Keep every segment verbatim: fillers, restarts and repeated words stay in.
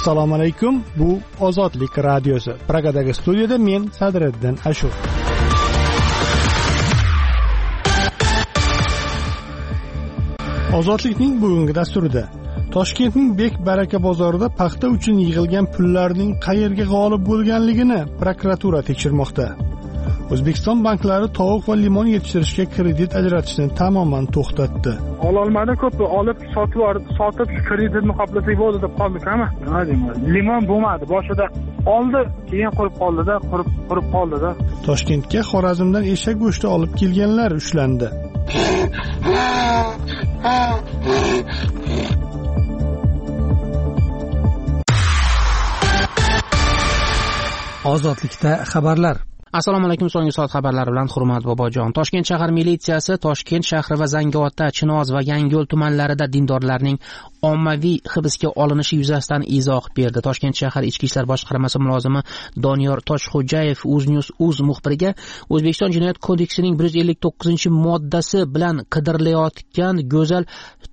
Assalomu alaykum. Bu Ozodlik radiosi. Pragadagi studiyada men Sadriddin Ashur. Ozodlikning bugungi dasturida Toshkentning Bek Baraka bozorida paxta uchun yig'ilgan pullarning qayerga g'olib bo'lganligini prokuratura tekshirmoqda. O'zbekiston banklari tovuq va limon yetishtirishga kredit ajratishni tamoman to'xtatdi. Ololmadi, ko'p olib sotib sotib kreditni qoplasak bo'ldi deb qoldik-ama. Nima deyman? Limon bo'lmadi. Boshida oldi, keyin qurib qoldi-da, qurib qurib qoldi-da. Toshkentga Xorazmdan eshak go'shti olib kelganlar ushlandi. Ozodlikda xabarlar. Assalomu alaykum. So'nggi soat xabarlari bilan Hurmat Bobojon. Toshkent shahar militsiyasi Toshkent shahri va Zangiota, Chinoz va Yangiyo'l tumanlarida dindorlarning ommaviy hibsga olinishi yuzasidan izoh berdi. Toshkent shahar Ichki ishlar boshqarmasi mulozimi Doniyor Toshxo'jayev UzNews Uz muxbiriga O'zbekiston Jinoyat kodeksining bir yuz ellik to'qqizinchi moddasi bilan qidirilayotgan Go'zal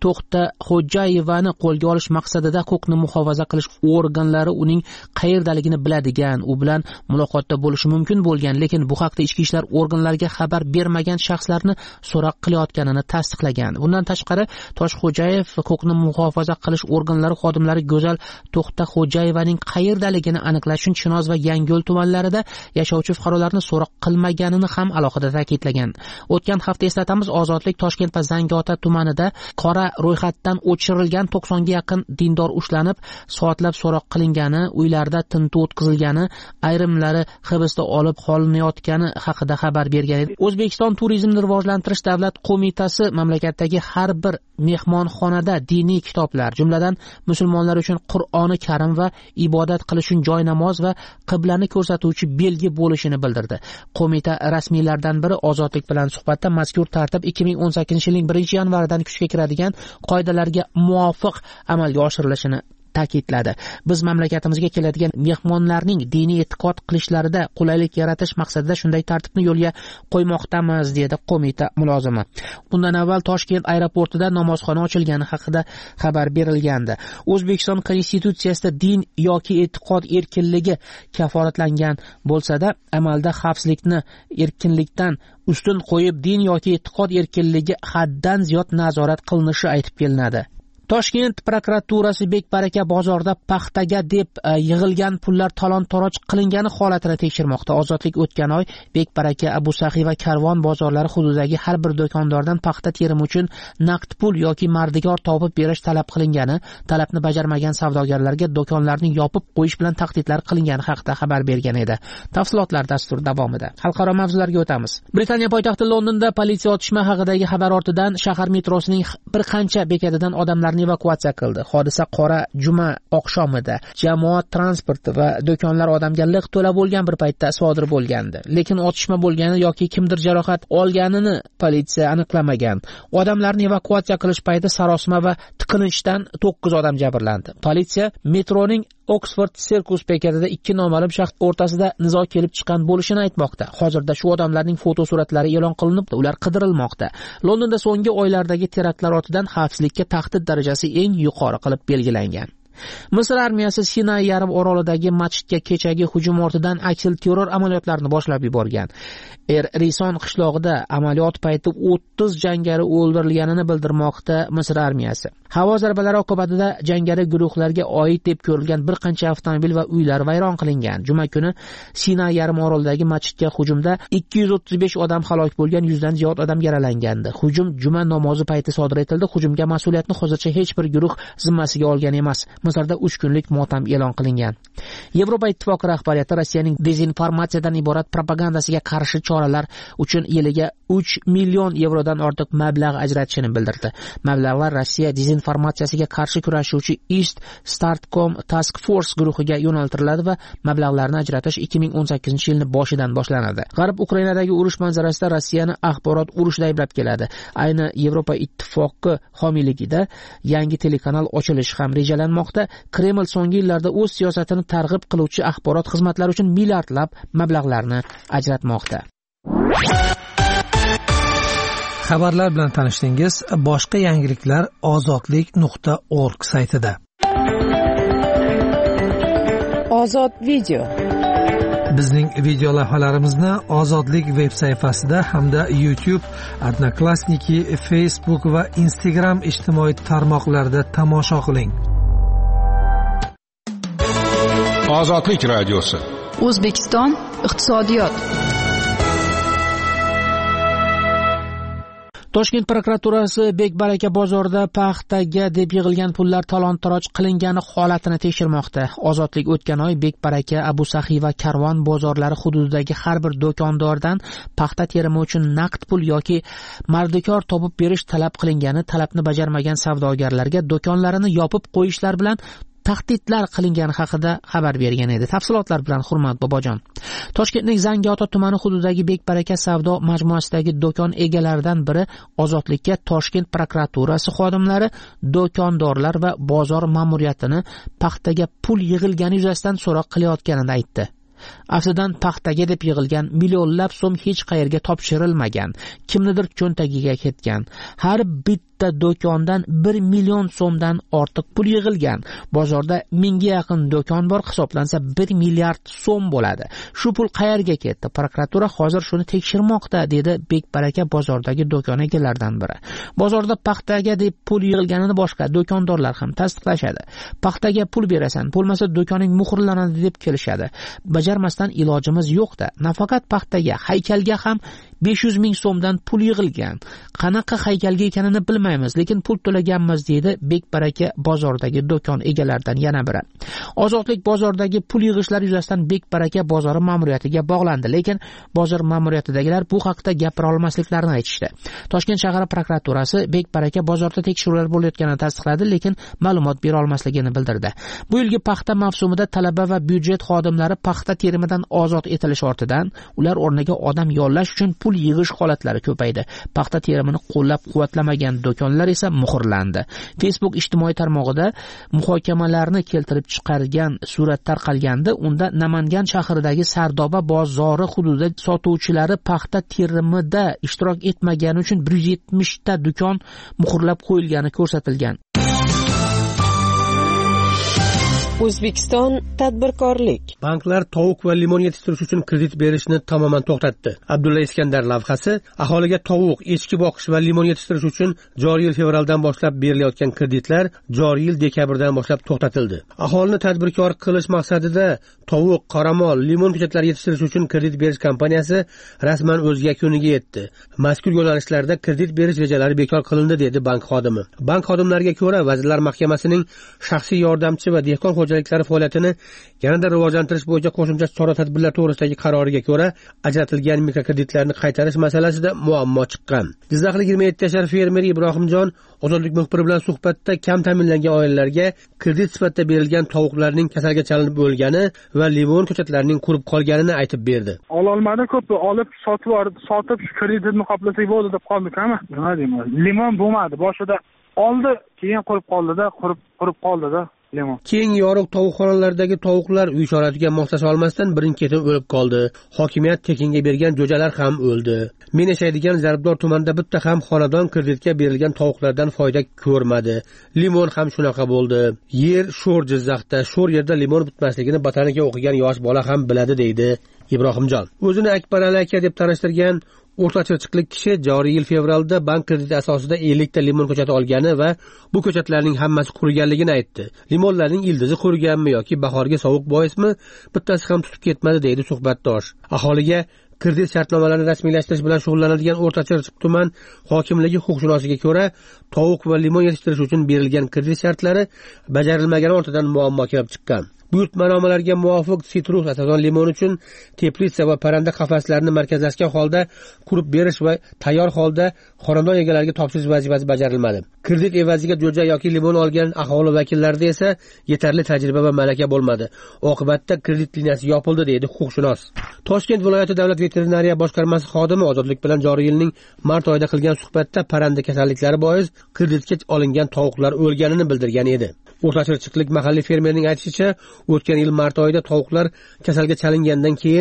To'xtaxo'jayevani qo'lga olish maqsadida huquqni muhofaza qilish organlari uning qayerdaligini biladigan, u bilan muloqotda bo'lishi mumkin bo'lgan, lekin bu haqda ichki ishlar organlariga xabar bermagan shaxslarni so'roq qilayotganini tasdiqlagan. Bundan tashqari Toshxo'jayev huquqni muhofaza qilish organlari xodimlari Go'zal To'xtaxo'jayevaning qayerdaligini aniqlash uchun Chinoz va Yangiyo'l tumanlarida yashovchi fuqarolarni so'roq qilmaganini ham alohida ta'kidlagan. O'tgan hafta eslatamiz, Ozodlik Toshkent va Zangiota tumanida qora ro'yxatdan o'chirilgan to'qsonga yaqin dindor ushlanib, soatlab so'roq qilingani, uylarda tintuv o'tkazilgani, ayrimlari hibsda olib qolinayotgani haqida xabar bergan edi. O'zbekiston Turizmni rivojlantirish davlat qo'mitasi mamlakatdagi har bir mehmonxonada diniy kitoblar, jumladan musulmonlar uchun Qur'oni Karim va ibodat qilish uchun joy namoz va qiblani ko'rsatuvchi belgi bo'lishini bildirdi. Qo'mita rasmiylaridan biri Ozodlik bilan suhbatda mazkur tartib ikki ming o'n sakkizinchi yilning birinchi yanvaridan kuchga kiradigan qoidalarga muvofiq amalga oshirilishini ta'kidladi. Biz mamlakatimizga keladigan mehmonlarning diniy e'tiqod qilishlarida qulaylik yaratish maqsadida shunday tartibni yo'lga qo'ymoqdamiz, dedi qo'mita mulozimi. Bundan avval Toshkent aeroportida namozxona ochilgani haqida xabar berilgandi. O'zbekiston Konstitutsiyasida din yoki e'tiqod erkinligi kafolatlangan bo'lsa-da, amalda xavfsizlikni erkinlikdan ustun qo'yib din yoki e'tiqod erkinligi haddan ziyod nazorat qilinishi aytib kelinadi. Toshkent prokuraturasi Bek Baraka bozorida paxtaga deb yig'ilgan pullar talon-toroj qilingani holatini tekshirmoqda. Ozodlik o'tgan oy Bek Baraka, Abu Saxiy va Karvon bozorlari hududidagi har bir do'kondordan paxta terimi uchun naqd pul yoki mardigor topib berish talab qilingani, talabni bajarmagan savdogarlarga do'konlarni yopib qo'yish bilan tahdidlar qilingani haqida xabar bergan edi. Tafsilotlar dastur davomida. Xalqaro mavzularga o'tamiz. Britaniya poytaxti Londonda politsiya otishma haqidagi xabar ortidan shahar metrosining bir qancha bekatidan odamlar evakuatsiya qildi. Hodisa qora juma oqshomida jamoat transporti va do'konlar odamga liq to'la bo'lgan bir paytda sodir bo'lgandi. Lekin otishma bo'lgani yoki kimdir jarohat olganini politsiya aniqlamagan. Odamlarni evakuatsiya qilish payti sarosima va tiqilinchdan to'qqiz odam jabrlandi. Politsiya metroning Oxford Circus bekatida ikki noma'lum shaxs o'rtasida nizo kelib chiqqan bo'lishini aytmoqda. Hozirda shu odamlarning fotosuratlari e'lon qilinib, ular qidirilmoqda. Londonda so'nggi oylardagi teraktlar ortidan xavfsizlikka tahdid darajasi eng yuqori qilib belgilangan. Misr armiyasi Sinay yarim orolidagi masjidga kechagi hujum ortidan aksil terror amaliyotlarini boshlab yuborgan. Er Rison qishlog'ida amaliyot payti o'ttiz jangari o'ldirilganini bildirmoqda Misr armiyasi. Havo zarbalari oqibatida jangari guruhlarga oid deb ko'rilgan bir qancha avtomobil va uylar vayron qilingan. Juma kuni Sinay yarim orolidagi masjidga hujumda ikki yuz o'ttiz besh odam halok bo'lgan, yuzdan ziyod odam yaralangandi. Hujum juma namozi payti sodir etildi. Hujumga mas'uliyatni hozircha hech bir guruh zimmasiga olgan emas. Misrda uch kunlik motam e'lon qilingan. Yevropa Ittifoqi rahbariyati Rossiyaning dezinformatsiyadan iborat propagandasiga qarshi choralar uchun yiliga uch million yevrodan ortiq mablag' ajratishini bildirdi. Mablag'lar Rossiya dezinformatsiyasiga qarshi kurashuvchi East Startcom Task Force guruhiga yo'naltiriladi va mablag'larni ajratish ikki ming o'n sakkizinchi yilning boshidan boshlanadi. G'arb Ukrainadagi urush manzarasida Rossiyani axborot urushida ayblab keladi. Ayni Yevropa Ittifoqi homiyligida yangi telekanal ochilishi ham rejalanmoqda. Kreml so'nggi yillarda o'z siyosatini targ'ib qiluvchi axborot xizmatlari uchun milliardlab mablag'larni ajratmoqda. Xabarlar bilan tanishdingiz. Boshqa yangiliklar ozodlik nuqta org saytida. Ozod video. Bizning video lavhalarimizni Ozodlik veb sayfasida hamda YouTube, Odnoklassniki, Facebook va Instagram ijtimoiy tarmoqlarida tomosha qiling. Ozodlik radiosi. O'zbekiston iqtisodiyot. Toshkent prokuraturasi Bekbaraka bozorida paxtaga deb yig'ilgan pullar talon-taroj qilingani holatini tekshirmoqda. Ozodlik o'tgan oy Bekbaraka, Abu Saxiy va Karvon bozorlari hududidagi har bir do'kondordan paxta terimi uchun naqd pul yoki mardikor topib berish talab qilingani, talabni bajarmagan savdogarlarga do'konlarini yopib qo'yishlar bilan tahdidlar qilingani haqida xabar bergan edi. Tafsilotlar bilan Hurmat Bobojon. Toshkentning Zangiota tumani hududidagi Bekbaraka savdo majmuasidagi do'kon egalaridan biri Ozodlikka Toshkent prokuraturasi xodimlari do'kondorlar va bozor ma'muriyatini paxtaga pul yig'ilgani yuzasidan so'roq qilayotganini aytdi. Aftidan paxtaga deb yig'ilgan millionlab so'm hech qayerga topshirilmagan, kimnidir cho'ntagiga ketgan. Har bitta do'kondan bir million so'mdan ortiq pul yig'ilgan. Bozorda mingga yaqin do'kon bor, hisoblansa bir milliard so'm bo'ladi. Shu pul qayerga ketdi? Prokuratura hozir shuni tekshirmoqda, dedi Bekbaraka bozordagi do'kon egalaridan biri. Bozorda paxtaga deb pul yig'ilganini boshqa do'kondorlar ham tasdiqlashadi. Paxtaga pul berasan, bo'lmasa do'koning muhrlanadi deb kelishadi. Bajarmasdan ilojimiz yo'q-da. Nafaqat paxtaga, haykalga ham besh yuz ming so'mdan pul yig'ilgan. Qanaqa haykalga ekanini bilmaymiz, lekin pul to'laganmiz, deydi Bekbaraka bozordagi do'kon egalaridan yana biri. Ozodlik bozordagi pul yig'ishlar yuzasidan Bekbaraka bozori ma'muriyatiga bog'landi, lekin bozor ma'muriyatidagilar bu haqda gapira olmasliklarini aytishdi. Toshkent shahar prokuraturasi Bekbaraka bozorda tekshiruvlar bo'layotganini tasdiqladi, lekin ma'lumot bera olmasligini bildirdi. Bu yilgi paxta mavsumida talaba va byudjet xodimlari paxta terimidan ozod etilish ortidan ular o'rniga odam yollash uchun pul yig'ish holatlari ko'paydi. Paxta terimini qo'llab-quvvatlamagan do'konlar esa muhrlandi. Facebook ijtimoiy tarmog'ida muhokamalarni keltirib chiqargan surat tarqalgandi. Unda Namangan shahridagi Sardoba bozori hududida sotuvchilari paxta terimida ishtirok etmagani uchun bir yuz yetmish ta do'kon muhrlab qo'yilgani ko'rsatilgan. O'zbekiston tadbirkorlik. Banklar tovuq va limon yetishtirish uchun kredit berishni tamoman to'xtatdi. Abdulla Iskandar lavhasi aholiga tovuq, echki boqish va limon yetishtirish uchun joriy yil fevraldan boshlab berilayotgan kreditlar joriy yil dekabrdan boshlab to'xtatildi. Aholini tadbirkor qilish maqsadida tovuq, qoramol, limon ko'chatlari yetishtirish uchun kredit berish kompaniyasi rasman o'z yakuniga yetdi. Mazkur yo'nalishlarda kredit berish rejalari bekor qilindi, dedi bank xodimi. Bank xodimlariga ko'ra, Vazirlar Mahkamasining shaxsiy yordamchi va dehqon xo'jaliklari faoliyatini yanada rivojlantirish bo'yicha qo'shimcha chora-tadbirlar to'g'risidagi qaroriga ko'ra ajratilgan mikrokreditlarni qaytarish masalasida muammo chiqqan. Jizzaxlik yigirma yetti yashar fermer Ibrohimjon Ozodlik muxbiri bilan suhbatda kam ta'minlangan oilalarga kredit sifatida berilgan tovuqlarning kasalga chalinib o'lgani va limon ko'chatlarining qurib qolganini aytib berdi. Ololmadi, ko'p olib sotib sotib shu kreditni qoplasak bo'ldi deb qoldik-mi? Nima deyman? Limon bo'lmadi. Boshida oldi, keyin qurib qoldi-da, qurib qurib qoldi-da. Keng yorug' tovuqxonalardagi tovuqlar uy shoroitiga moslasha olmasdan birin-ketin o'lib qoldi. Hokimiyat tekinga bergan jo'jalar ham o'ldi. Men yashaydigan Zarbdor tumanida bitta ham xonadon kreditga berilgan tovuqlardan foyda ko'rmadi. Limon ham shunaqa bo'ldi. Yer sho'r Jizzaxda, sho'r yerda limon bitmasligini botanika o'qigan yosh bola ham biladi, deydi Ibrohimjon. O'zini Akbar aka deb tanishtirgan o'rta chirchiqlik kishi joriy yil fevralda bank krediti asosida ellik ta limon ko'chati olgani va bu ko'chatlarning hammasi quriganligini aytdi. Limonlarning ildizi quriganmi yoki bahorga sovuq boismi, bittasi ham tutib ketmadi, deydi suhbatdosh. Aholiga kredit shartnomalarini rasmiylashtirish bilan shug'ullanadigan o'rta chirchiq tuman hokimligi huquqshunoshiga ko'ra, tovuq va limon yetishtirish uchun berilgan kredit shartlari bajarilmagani ortidan muammo kelib chiqqan. Buyurtmanomalarga muvofiq sitrus asosan limon uchun teplitsa va parranda qafaslarini markazlashgan holda qurib berish va tayyor holda xonadon egalariga topshirish vazifasi bajarilmadi. Kredit evaziga jo'ja yoki limon olgan aholi vakillarida esa yetarli tajriba va malaka bo'lmadi. Oqibatda kredit liniyasi yopildi, deydi huquqshunos. Toshkent viloyati davlat veterinariya boshqarmasi xodimi Ozodlik bilan joriy yilning mart oyida qilgan suhbatda parranda kasalliklari bois kreditga olingan tovuqlar o'lganini bildirgan edi. O'rta Chirchiqlik mahalliy fermerning aytishicha, o'tgan yil mart oyida tovuqlar kasalga chalingandan keyin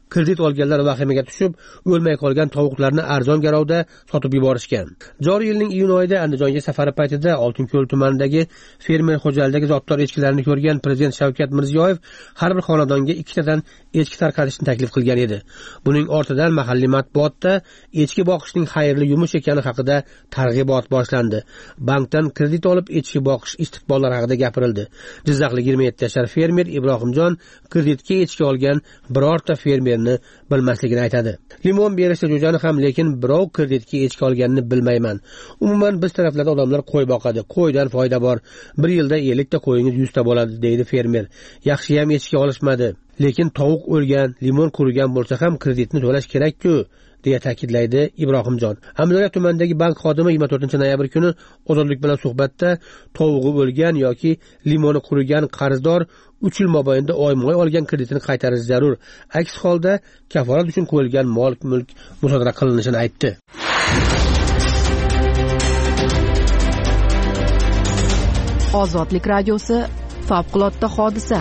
Kredit olganlar vahimaga tushib, o'lmay qolgan tovuqlarni arzon garovda sotib yuborishgan. Joriy yilning iyun oyida Andijonga safari paytida Oltinko'l tumanidagi fermer xo'jaligidagi zotdor echkilarni ko'rgan Prezident Shavkat Mirziyoyev har bir xonadonga ikkitadan echki tarqatishni taklif qilgan edi. Buning ortidan mahalliy matbuotda echki boqishning xayrli yumush ekani haqida targ'ibot boshlandi. Bankdan kredit olib echki boqish istiqbollari haqida gapirildi. Jizzaxlik yigirma yetti yashar fermer Ibrohimjon kreditga echki olgan birorta fermerni bilmasligini aytadi. Limon berishda jo'jani ham, lekin birov kreditga echki olganini bilmayman. Umuman biz taraflarda odamlar qo'y boqadi. Qo'ydan foyda bor. Bir yilda ellik ta qo'yingiz yuz ta bo'ladi, deydi fermer. Yaxshi ham echki olishmadi. Lekin tovuq o'lgan, limon qurigan bo'lsa ham kreditni to'lash kerak-ku, deya ta'kidlaydi Ibrohimjon. Amudaryo tumanidagi bank xodimi yigirma to'rtinchi noyabr kuni Ozodlik bilan suhbatda tovug'i o'lgan yoki limoni qurigan qarzdor uch yil mobaynida oyma-oy olgan kreditini qaytarish zarur. Aks holda kafolat uchun qo'yilgan mol-mulk musodara qilinishini aytdi. Ozodlik radiosi favqulodda hodisa.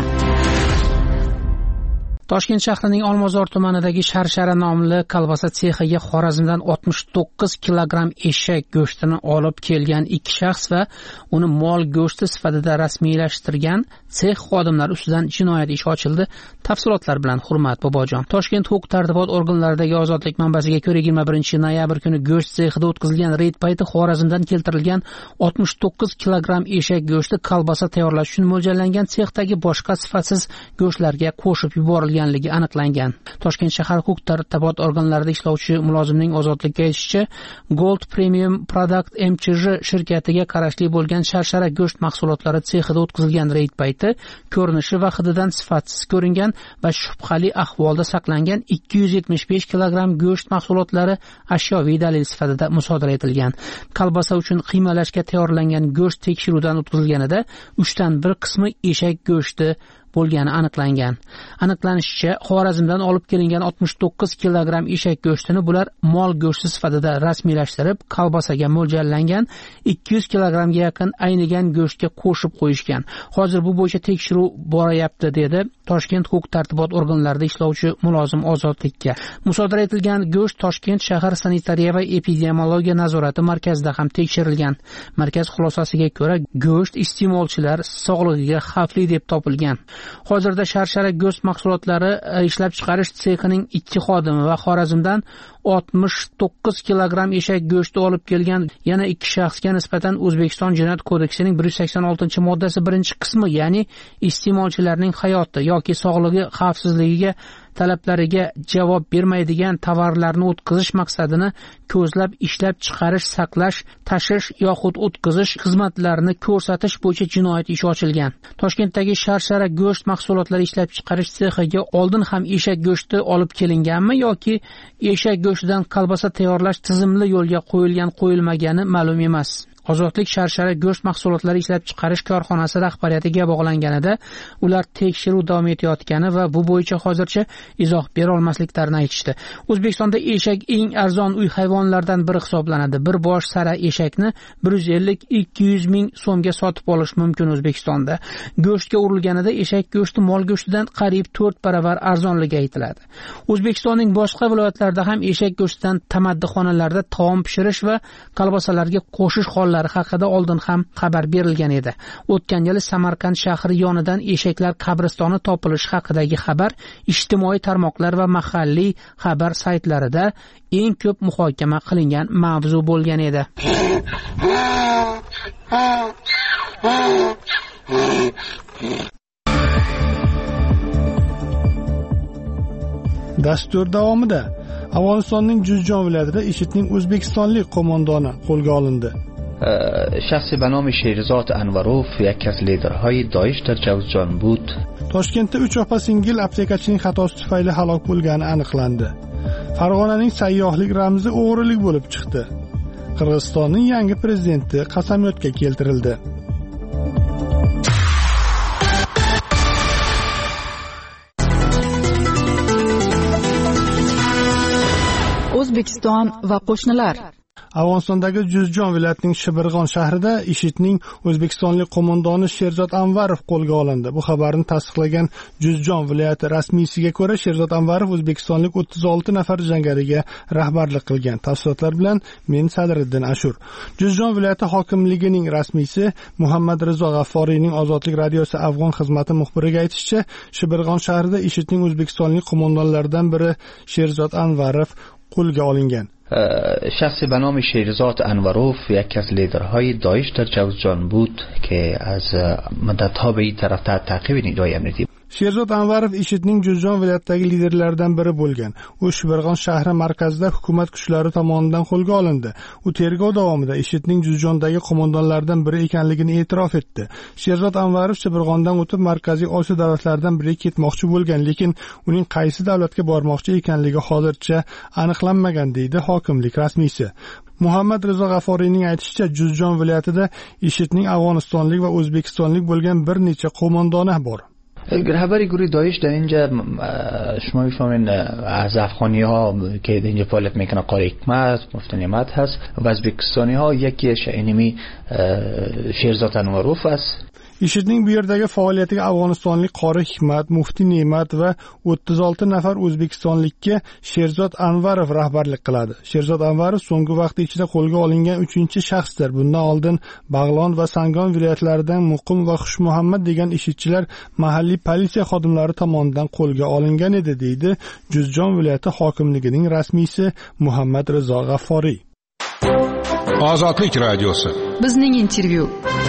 Toshkent shahrining Olmazor tumanidagi Sharshara nomli kolbasa sexiga Xorazmdan oltmish to'qqiz kilogramm eshak go'shtini olib kelgan ikki shaxs va uni mol go'shti sifatida rasmiylashtirgan sex xodimlari ustidan jinoyat ishi ochildi. Tafsilotlar bilan Hurmat Bobojon. Toshkent huquq-tartibot organlaridagi Ozodlik manbasiga ko'ra yigirma birinchi noyabr kuni go'sht sexida o'tkazilgan reyd payti Xorazmdan keltirilgan oltmish to'qqiz kilogramm eshak go'shti kolbasa tayyorlash uchun mo'ljallangan sexdagi boshqa sifatsiz go'shtlarga qo'shib yuborilgan ligi aniqlangan. Toshkent shahar huquq-tartibot organlarida ishlovchi mulozimning Ozodlikka aytishicha, Gold Premium Product M C J shirkatiga qarashli bo'lgan Sharshara go'sht mahsulotlari sexida o'tkazilgan reyd payti ko'rinishi va hididan sifatsiz ko'ringan va shubhali ahvolda saqlangan ikki yuz yetmish besh kilogramm go'sht mahsulotlari ashyoviy dalil sifatida musodara etilgan. Kolbasa uchun qiymalashga tayyorlangan go'sht tekshiruvdan o'tkazilganida uchdan bir qismi eshak go'shti bo'lgani aniqlangan. Aniqlanishicha, Xorazmdan olib kelingan oltmish to'qqiz kilogramm eshak go'shtini bular mol go'shti sifatida rasmiylashtirib, kolbasaga mo'ljallangan ikki yuz kilogrammga yaqin aynigan go'shtga qo'shib qo'yishgan. Hozir bu bo'yicha tekshiruv borayapti, dedi Toshkent huquq-tartibot organlarida ishlovchi mulozim Ozodlikka. Musodara etilgan go'sht Toshkent shahar sanitariya va epidemiologiya nazorati markazida ham tekshirilgan. Markaz xulosasiga ko'ra, go'sht iste'molchilar sog'lig'iga xavfli deb topilgan. Hozirda Sharshara go'sht mahsulotlari ishlab chiqarish sexining ikki xodimi va Xorazmdan oltmish to'qqiz kilogramm eshak go'shti olib kelgan yana ikki shaxsga nisbatan O'zbekiston Jinoyat kodeksining bir yuz sakson oltinchi moddasi birinchi qismi, ya'ni iste'molchilarning hayoti yoki sog'lig'i xavfsizligiga talablariga javob bermaydigan tovarlarni o'tkazish maqsadini ko'zlab ishlab chiqarish, saqlash, tashish yoxud o'tkazish xizmatlarini ko'rsatish bo'yicha jinoyat ishi ochilgan. Toshkentdagi Sharshara go'sht mahsulotlari ishlab chiqarish sexiga oldin ham eshak go'shti olib kelinganmi yoki eshak go'shtidan kolbasa tayyorlash tizimli yo'lga qo'yilgan qo'yilmagani ma'lum emas. Ozodlik Sharshara go'sht mahsulotlari ishlab chiqarish korxonasi rahbariyatiga bog'langanida ular tekshiruv davom etayotgani va bu bo'yicha hozircha izoh bera olmasliklarini aytishdi. O'zbekistonda eshak eng arzon uy hayvonlaridan biri hisoblanadi. Bir bosh sara eshakni bir yuz ellik ikki yuz ming so'mga sotib olish mumkin O'zbekistonda. Go'shtga urilganida eshak go'shti mol go'shtidan qariyb to'rt baravar arzonligi aytiladi. O'zbekistonning boshqa viloyatlarida ham eshak go'shtidan tamaddixonalarda taom pishirish va kolbasalarga qo'shish hollari haqida oldin ham xabar berilgan edi. O'tgan yili Samarqand shahri yonidan eshaklar qabristoni topilishi haqidagi xabar ijtimoiy tarmoqlar va mahalliy xabar saytlarida eng ko'p muhokama qilingan mavzu bo'lgan edi. Dastur davomida Afg'onistonning Juzjon viloyatida IShIDning o'zbekistonlik qo'mondoni qo'lga olindi. شخصی به نام شیرزاد انوروف یکی از لیدرهای داعش در جوزجان بود. Toshkentda uch opa singil aptekachining xatosi tufayli halok bo'lgani aniqlandi. Farg'onaning sayyohlik ramzi o'g'rilik bo'lib chiqdi. Qirg'izistonning yangi prezidenti qasamyodga keltirildi. O'zbekiston va qo'shnilar. Afg'onistondagi Juzjon viloyatining Shibirg'on shahrida IShIDning o'zbekistonlik qo'mondoni Sherzod Anvarov qo'lga olindi. Bu xabarni tasdiqlagan Juzjon viloyati rasmiysiga ko'ra, Sherzod Anvarov o'zbekistonlik o'ttiz olti nafar jangariga rahbarlik qilgan. Tafsilotlar bilan men Sadriddin Ashur. Juzjon viloyati hokimligining rasmiysi Muhammad Rizo G'afforiyning Ozodlik radiosi Afg'on xizmati muxbiriga aytishicha, Shibirg'on shahrida IShIDning o'zbekistonlik qo'mondonlaridan biri Sherzod Anvarov qo'lga olingan. شخصی به نام شیرزاد انوروف یکی از لیدرهای داعش در جوزجان بود که از مدت‌ها به این طرف تحت تعقیب نیروهای امنیتی. Sherzod Anvarov IShIDning Juzjon viloyatidagi liderlaridan biri bo'lgan. U Shibirg'on shahri markazida hukumat kuchlari tomonidan qo'lga olindi. U tergov davomida IShIDning Juzjondagi qo'mondonlaridan biri ekanligini e'tirof etdi. Sherzod Anvarov Shibirg'ondan o'tib Markaziy Osiyo davlatlaridan biriga ketmoqchi bo'lgan, lekin uning qaysi davlatga bormoqchi ekanligi hozircha aniqlanmagan, deydi hokimlik rasmiysi. Muhammad Rizo G'afforiyning aytishicha, Juzjon viloyatida IShIDning afg'onistonlik va o'zbekistonlik bo'lgan bir necha qo'mondoni bor. رهبری گروه داعش در اینجا شما میفهمین از افغانی ها که اینجا فعالیت میکنه قاری حکمت، مفتی نعمت هست و از ازبکستانی ها یکیش اینمی شیرزاد انوروف است. IShIDning bu yerdagi faoliyatiga afg'onistonlik qori Hikmat, mufti Ne'mat va o'ttiz olti nafar o'zbekistonlikka Sherzod Anvarov rahbarlik qiladi. Sherzod Anvarov so'nggi vaqt ichida qo'lga olingan uchinchi shaxsdir. Bundan oldin Bag'lon va Sangon viloyatlaridan Muqim va Xushmuhammad degan IShIDchilar mahalliy politsiya xodimlari tomonidan qo'lga olingan edi, deydi Juzjon viloyati hokimligining rasmiysi Muhammad Rizo G'afforiy. Ozodlik radiosi. Bizning intervyu.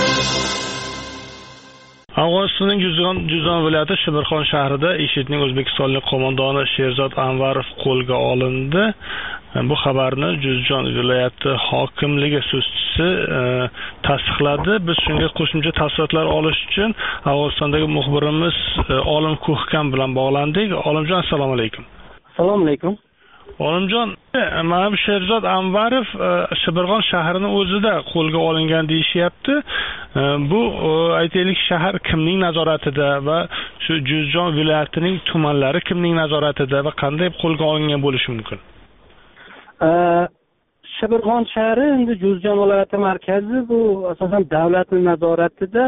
Afg'onistonning Juzjon Juzjon viloyati Shibirg'on shahrida IShIDning o'zbekistonlik qo'mondoni Sherzod Anvarov qo'lga olindi. Bu xabarni Juzjon viloyati hokimligi so'zchisi tasdiqladi. Biz shunga qo'shimcha tafsilotlar olish uchun Afg'onistondagi muxbirimiz Olim Ko'hkam bilan bog'landik. Olimjon, assalomu alaykum. Assalomu alaykum. Olimjon, mana bu Sherzod Anvarov Shibirg'on shahrining o'zida qo'lga olingan deyishyapti. Bu aytaylik shahar kimning nazoratida va shu Juzjon viloyatining tumanlari kimning nazoratida va qanday qo'lga olingan bo'lishi mumkin? Shibirg'on shahri endi Juzjon viloyati markazi, bu asosan davlatning nazoratida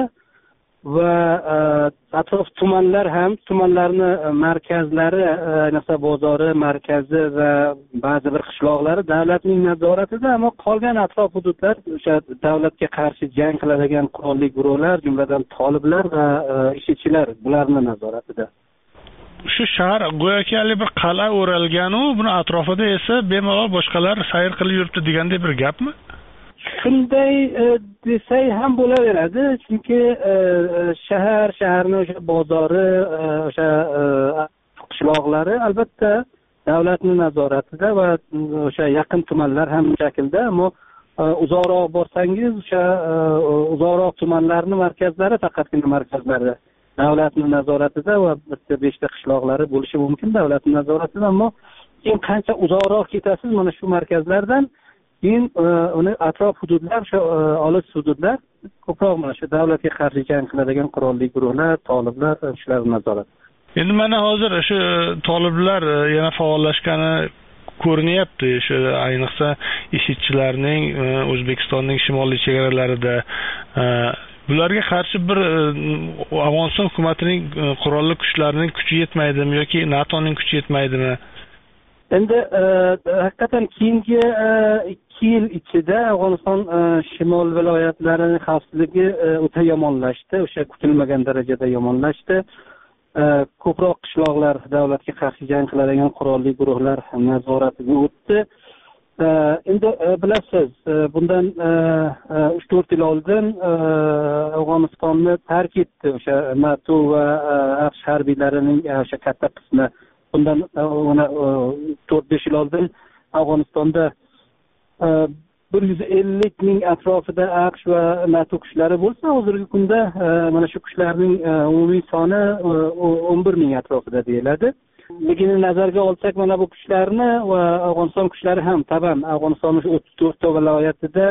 va atrof tumanlar ham, tumanlarni markazlari, ayniqsa bozori, markazi va ba'zi bir qishloqlari davlatning nazoratida, ammo qolgan atrof hududlar o'sha davlatga qarshi jang qiladigan qurolli guruhlar, jumladan toliblar va IShIDchilar bularning nazoratida. Shu shahar go'yoki bir qal'a o'ralgan-u, buni atrofida esa bemalol boshqalar sayr qilib yuribdi deganday bir gapmi? Shunday desak ham bo'laveradi, chunki shahar, shaharning o'sha bozori, o'sha qishloqlari albatta davlatning nazoratida va o'sha yaqin tumanlar ham shaklda, ammo uzoqroq borsangiz, o'sha uzoqroq tumanlarning markazlari faqatgina markazlari davlatning nazoratida va bitta beshta qishloqlari bo'lishi mumkin davlatning nazoratida, ammo keyin qancha uzoqroq ketasiz mana shu markazlardan, keyin uni atrof hududlar, o'sha olis hududlar ko'proq mana shu davlatga qarshi jang qiladigan qurolli guruhlar, toliblar, shular nazorat. Endi mana hozir shu toliblar yana faollashgani ko'rinyapti. Shu ayniqsa IShIDchilarning O'zbekistonning shimoliy chegaralarida bularga qarshi bir Afg'oniston hukumatining qurolli kuchlarining kuchi yetmaydimi yoki NATOning kuchi yetmaydimi? Endi haqiqatan keyingi ikki yil ichida Afg'oniston shimol viloyatlarining xavfsizligi o'ta yomonlashdi, o'sha kutilmagan darajada yomonlashdi. Ko'proq qishloqlar davlatga qarshi jang qiladigan qurolli guruhlar nazoratiga o'tdi. Endi bilasiz, bundan uch to'rt yil oldin Afg'onistonni tark etdi o'sha NATO va AQSh harbiylarining o'sha katta qismi. Bundan to'rt besh yil oldin Afg'onistonda bir yuz ellik ming atrofida AQSh va NATO kuchlari bo'lsa, hozirgi kunda mana shu kuchlarning umumiy soni o'n bir ming atrofida deyiladi. Ligini nazarga olsak, mana bu kuchlarni va Afg'oniston kuchlari ham taban Afg'onistonning o'ttiz to'rtta viloyatida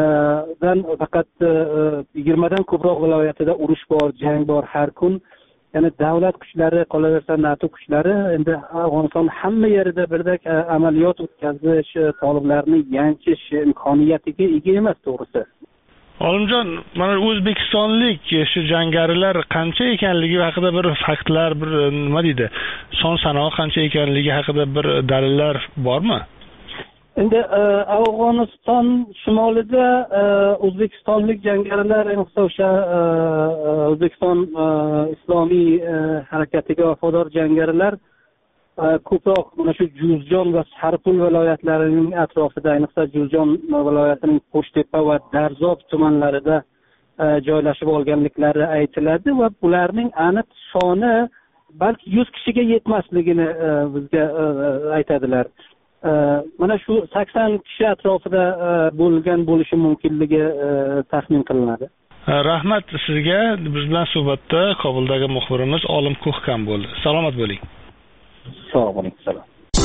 dan faqat yigirmadan ko'proq viloyatida urush bor, jang bor har kun. ya'ni davlat kuchlari, qolaversa NATO kuchlari endi Afg'oniston hamma yerida birdek amaliyot o'tkazish, toliblarni yanchish imkoniyatiga ega emas, to'g'risi. Olimjon, mana o'zbekistonlik shu jangarilar qancha ekanligi haqida bir faktlar, bir nima deydi, son sanoq qancha ekanligi haqida bir dalillar bormi? Endi Afg'oniston shimolida o'zbekistonlik jangarilar, ayniqsa o'sha O'zbekiston islomiy harakatiga vafodor jangarilar ko'proq mana shu Juzjon va Sarpul viloyatlarining atrofida, ayniqsa Juzjon viloyatining Qo'shtepa va Darzob tumanlarida joylashib olganliklari aytiladi va ularning aniq soni balki yuz kishiga yetmasligini bizga aytadilar. Mana shu sakson kishi atrofida bo'lgan bo'lishi mumkinligi taxmin qilinadi. Rahmat sizga. Biz bilan suhbatda Kobuldagi muxbirimiz Olim Ko'hkam bo'ldi. Salomat bo'ling. Sog' bo'ling. Salom.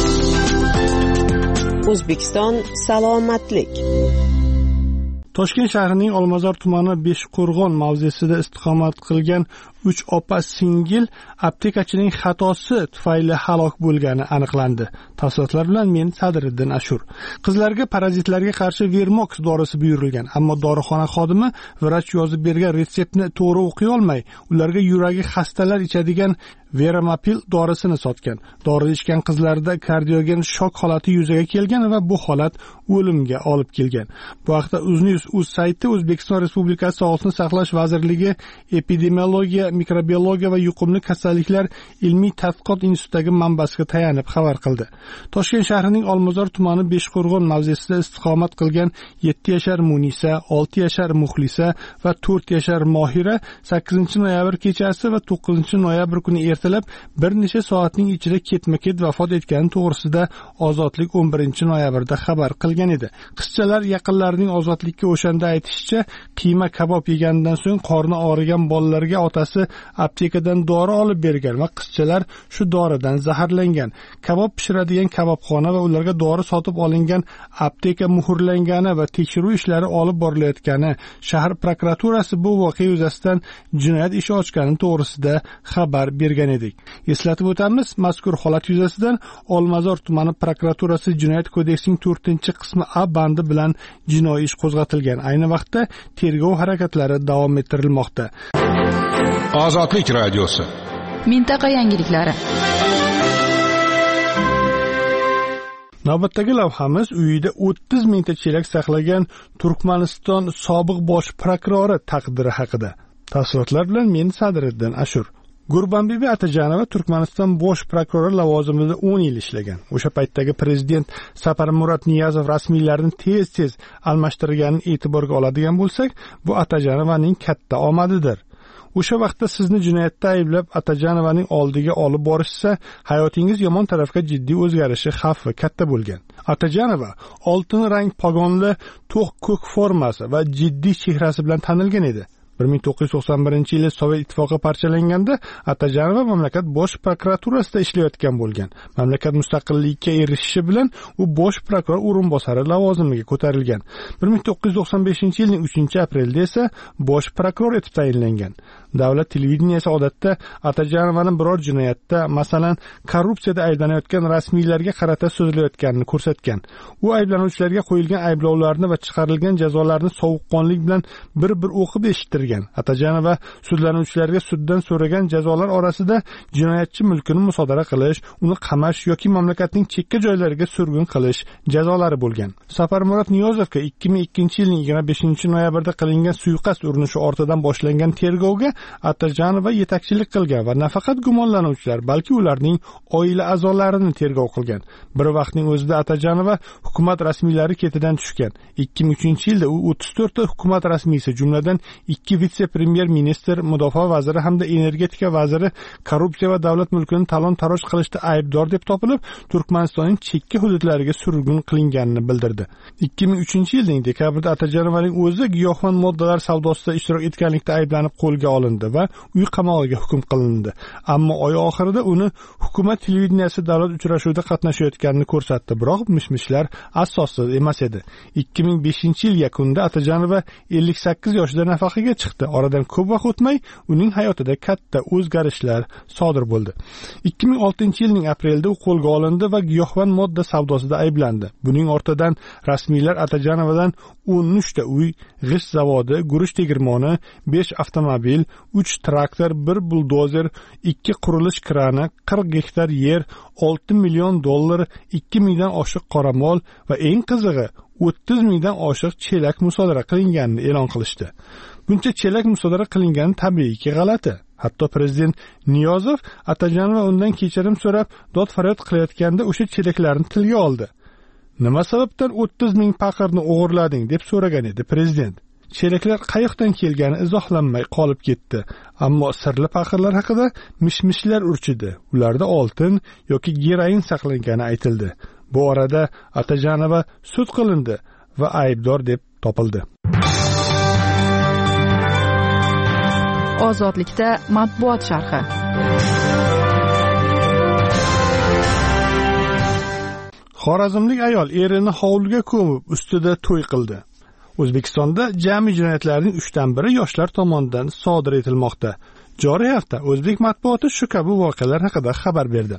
O'zbekiston salomatlik. Toshkent shahrining Olmazor tumani Beshqo'rg'on mavzesida istiqomat qilgan uch opa singil aptekachining xatosi tufayli halok bo'lgani aniqlandi. Tafsilotlar bilan men Sadriddin Ashur. Qizlarga parazitlarga qarshi Vermox dorisi buyurilgan, ammo dorixona xodimi vrach yozib bergan retseptni to'g'ri o'qiy olmay, ularga yuragi xastalar ichadigan Veramapil dorisini sotgan. Dori ichgan qizlarda kardiogen shok holati yuzaga kelgan va bu holat o'limga olib kelgan. Bu haqda UzNews uz sayti O'zbekiston Respublikasi Sog'liqni saqlash vazirligi epidemiologiya, mikrobiologiya va yuqumli kasalliklar ilmiy tadqiqot institutidagi manbasiga tayanib xabar qildi. Toshkent shahrining Olmazor tumani Beshqo'rg'on mavzesida istiqomat qilgan yetti yashar Munisa, olti yashar Muxlisa va to'rt yashar Mohira sakkizinchi noyabr kechasi va to'qqizinchi noyabr kuni ertalab bir necha soatning ichida ketma-ket vafot etgani to'g'risida Ozodlik o'n birinchi noyabrda xabar qilgan edi. Qizchalar yaqinlarining Ozodlikka o'shanda aytishicha, qiyma kabob yeganidan so'ng qorni og'rigan bolalarga otasi aptekadan dori olib bergan va qizchalar shu doridan zaharlangan. Kabob pishiradigan kabobxona va ularga dori sotib olingan apteka muhrlangani va tekshiruv ishlari olib borilayotgani, shahar prokuraturasi bu voqea yuzasidan jinoyat ishi ochgani to'g'risida xabar bergan edik. Eslatib o'tamiz, mazkur holat yuzasidan Olmazor tumani prokuraturasi Jinoyat kodeksining to'rtinchi qismi A bandi bilan jinoiy ish qo'zg'atilgan. Ayni vaqtda tergov harakatlari davom ettirilmoqda. Ozodlik radiosi. Mintaqa yangiliklari. Navbatdagi lavhamiz uyida o'ttiz mingta chelak saqlagan Turkmaniston sobiq bosh prokurori taqdiri haqida. Tafsilotlar bilan men Sadriddin Ashur. Gurbambibi Atajanova Turkmaniston bosh prokurori lavozimida o'n yil ishlagan. O'sha paytdagi prezident Saparmurat Niyazov rasmiylarni tez-tez almashtirganini e'tiborga oladigan bo'lsak, bu Atajanovaning katta omadidir. O'sha vaqtda sizni jinoyatda ayblab Atajanovaning oldiga olib borishsa, hayotingiz yomon tarafga jiddiy o'zgarishi xavfi katta bo'lgan. Atajanova oltin rang pogonli to'q ko'k formasi va jiddiy chehrasi bilan tanilgan edi. bir ming to'qqiz yuz to'qson birinchi yili Sovet ittifoqi parchalanganda Atajanova mamlakat bosh prokuraturasida ishlayotgan bo'lgan. Mamlakat mustaqillikka erishishi bilan u bosh prokuror o'rinbosari lavozimiga ko'tarilgan. bir ming to'qqiz yuz to'qson beshinchi yilning uchinchi aprelida esa bosh prokuror etib tayinlangan. Davlat televideniyasi odatda Atajanovani biror jinoyatda, masalan, korrupsiyada ayblanayotgan rasmiylarga qarata so'zlayotganini ko'rsatgan. U ayblanuvchilarga qo'yilgan ayblovlarni va chiqarilgan jazolarni sovuqqonlik bilan bir-bir o'qib eshittirgan. Atajanova sudlanuvchilarga suddan so'ragan jazolar orasida jinoyatchi mulkini musodara qilish, uni qamash yoki mamlakatning chekka joylariga surgun qilish jazolari bo'lgan. Saparmurat Niyozovga ikki ming ikkinchi yilning yigirma beshinchi noyabrda qilingan suiqasd urinishi ortidan boshlangan tergovga Atajanova yetakchilik qilgan va nafaqat gumonlanuvchilar, balki ularning oila a'zolarini tergov qilgan. Bir vaqtning o'zida Atajanova hukumat rasmiylari ketidan tushgan. ikki ming uchinchi yilda u o'ttiz to'rtta hukumat rasmiysi, jumladan ikki vitse-premyer ministr, mudofaa vaziri hamda energetika vaziri korrupsiya va davlat mulkini talon-taroj qilishda aybdor deb topilib, Turkmanistonning chekka hududlariga surgun qilinganini bildirdi. ikki ming uchinchi yilning dekabrida Atajanovaning o'zi giyohvand moddalar savdosida ishtirok etganlikda ayblanib qo'lga olindi. olindi va uy qamog'iga hukm qilindi. Ammo oy oxirida uni hukumat televideniyasi davlat uchrashuvida qatnashayotganini ko'rsatdi, biroq mishmishlar asossiz emas edi. ikki ming beshinchi yil yakunida Atajonova ellik sakkiz yoshida nafaqaga chiqdi. Oradan ko'p vaqt o'tmay uning hayotida katta o'zgarishlar sodir bo'ldi. ikki ming oltinchi yilning aprelida u qo'lga olindi va giyohvand modda savdosida ayblandi. Buning ortidan rasmiylar Atajonovadan o'n uchta uy, g'isht zavodi, guruch tegirmoni, besh avtomobil, uch traktor, bir buldozer, ikki qurilish krani, qirq gektar yer, olti million dollar, ikki mingdan oshiq qoramol va eng qizig'i o'ttiz mingdan oshiq chelak musodara qilinganini e'lon qilishdi. Buncha chelak musodara qilingani tabiiyki g'alati. Hatto prezident Niyozov Atajonova undan kechirim so'rab dod faryod qilayotganda o'sha chelaklarni tilga oldi. Nima sababdan o'ttiz ming paqirni o'g'irlading deb so'ragan edi prezident. Chelaklar qayoqdan kelgani izohlanmay qolib ketdi. Ammo sirli paqirlar haqida mishmishlar urchidi. Ularda oltin yoki geroin saqlangani aytildi. Bu orada Atajonova sud qilindi va aybdor deb topildi. Ozodlikda matbuot sharhi. Xorazmlik ayol erini hovliga ko'mib, ustida to'y qildi. O'zbekistonda jami jinoyatlarning uchdan biri yoshlar tomonidan sodir etilmoqda. Joriy hafta o'zbek matbuoti shu kabi voqealar haqida xabar berdi.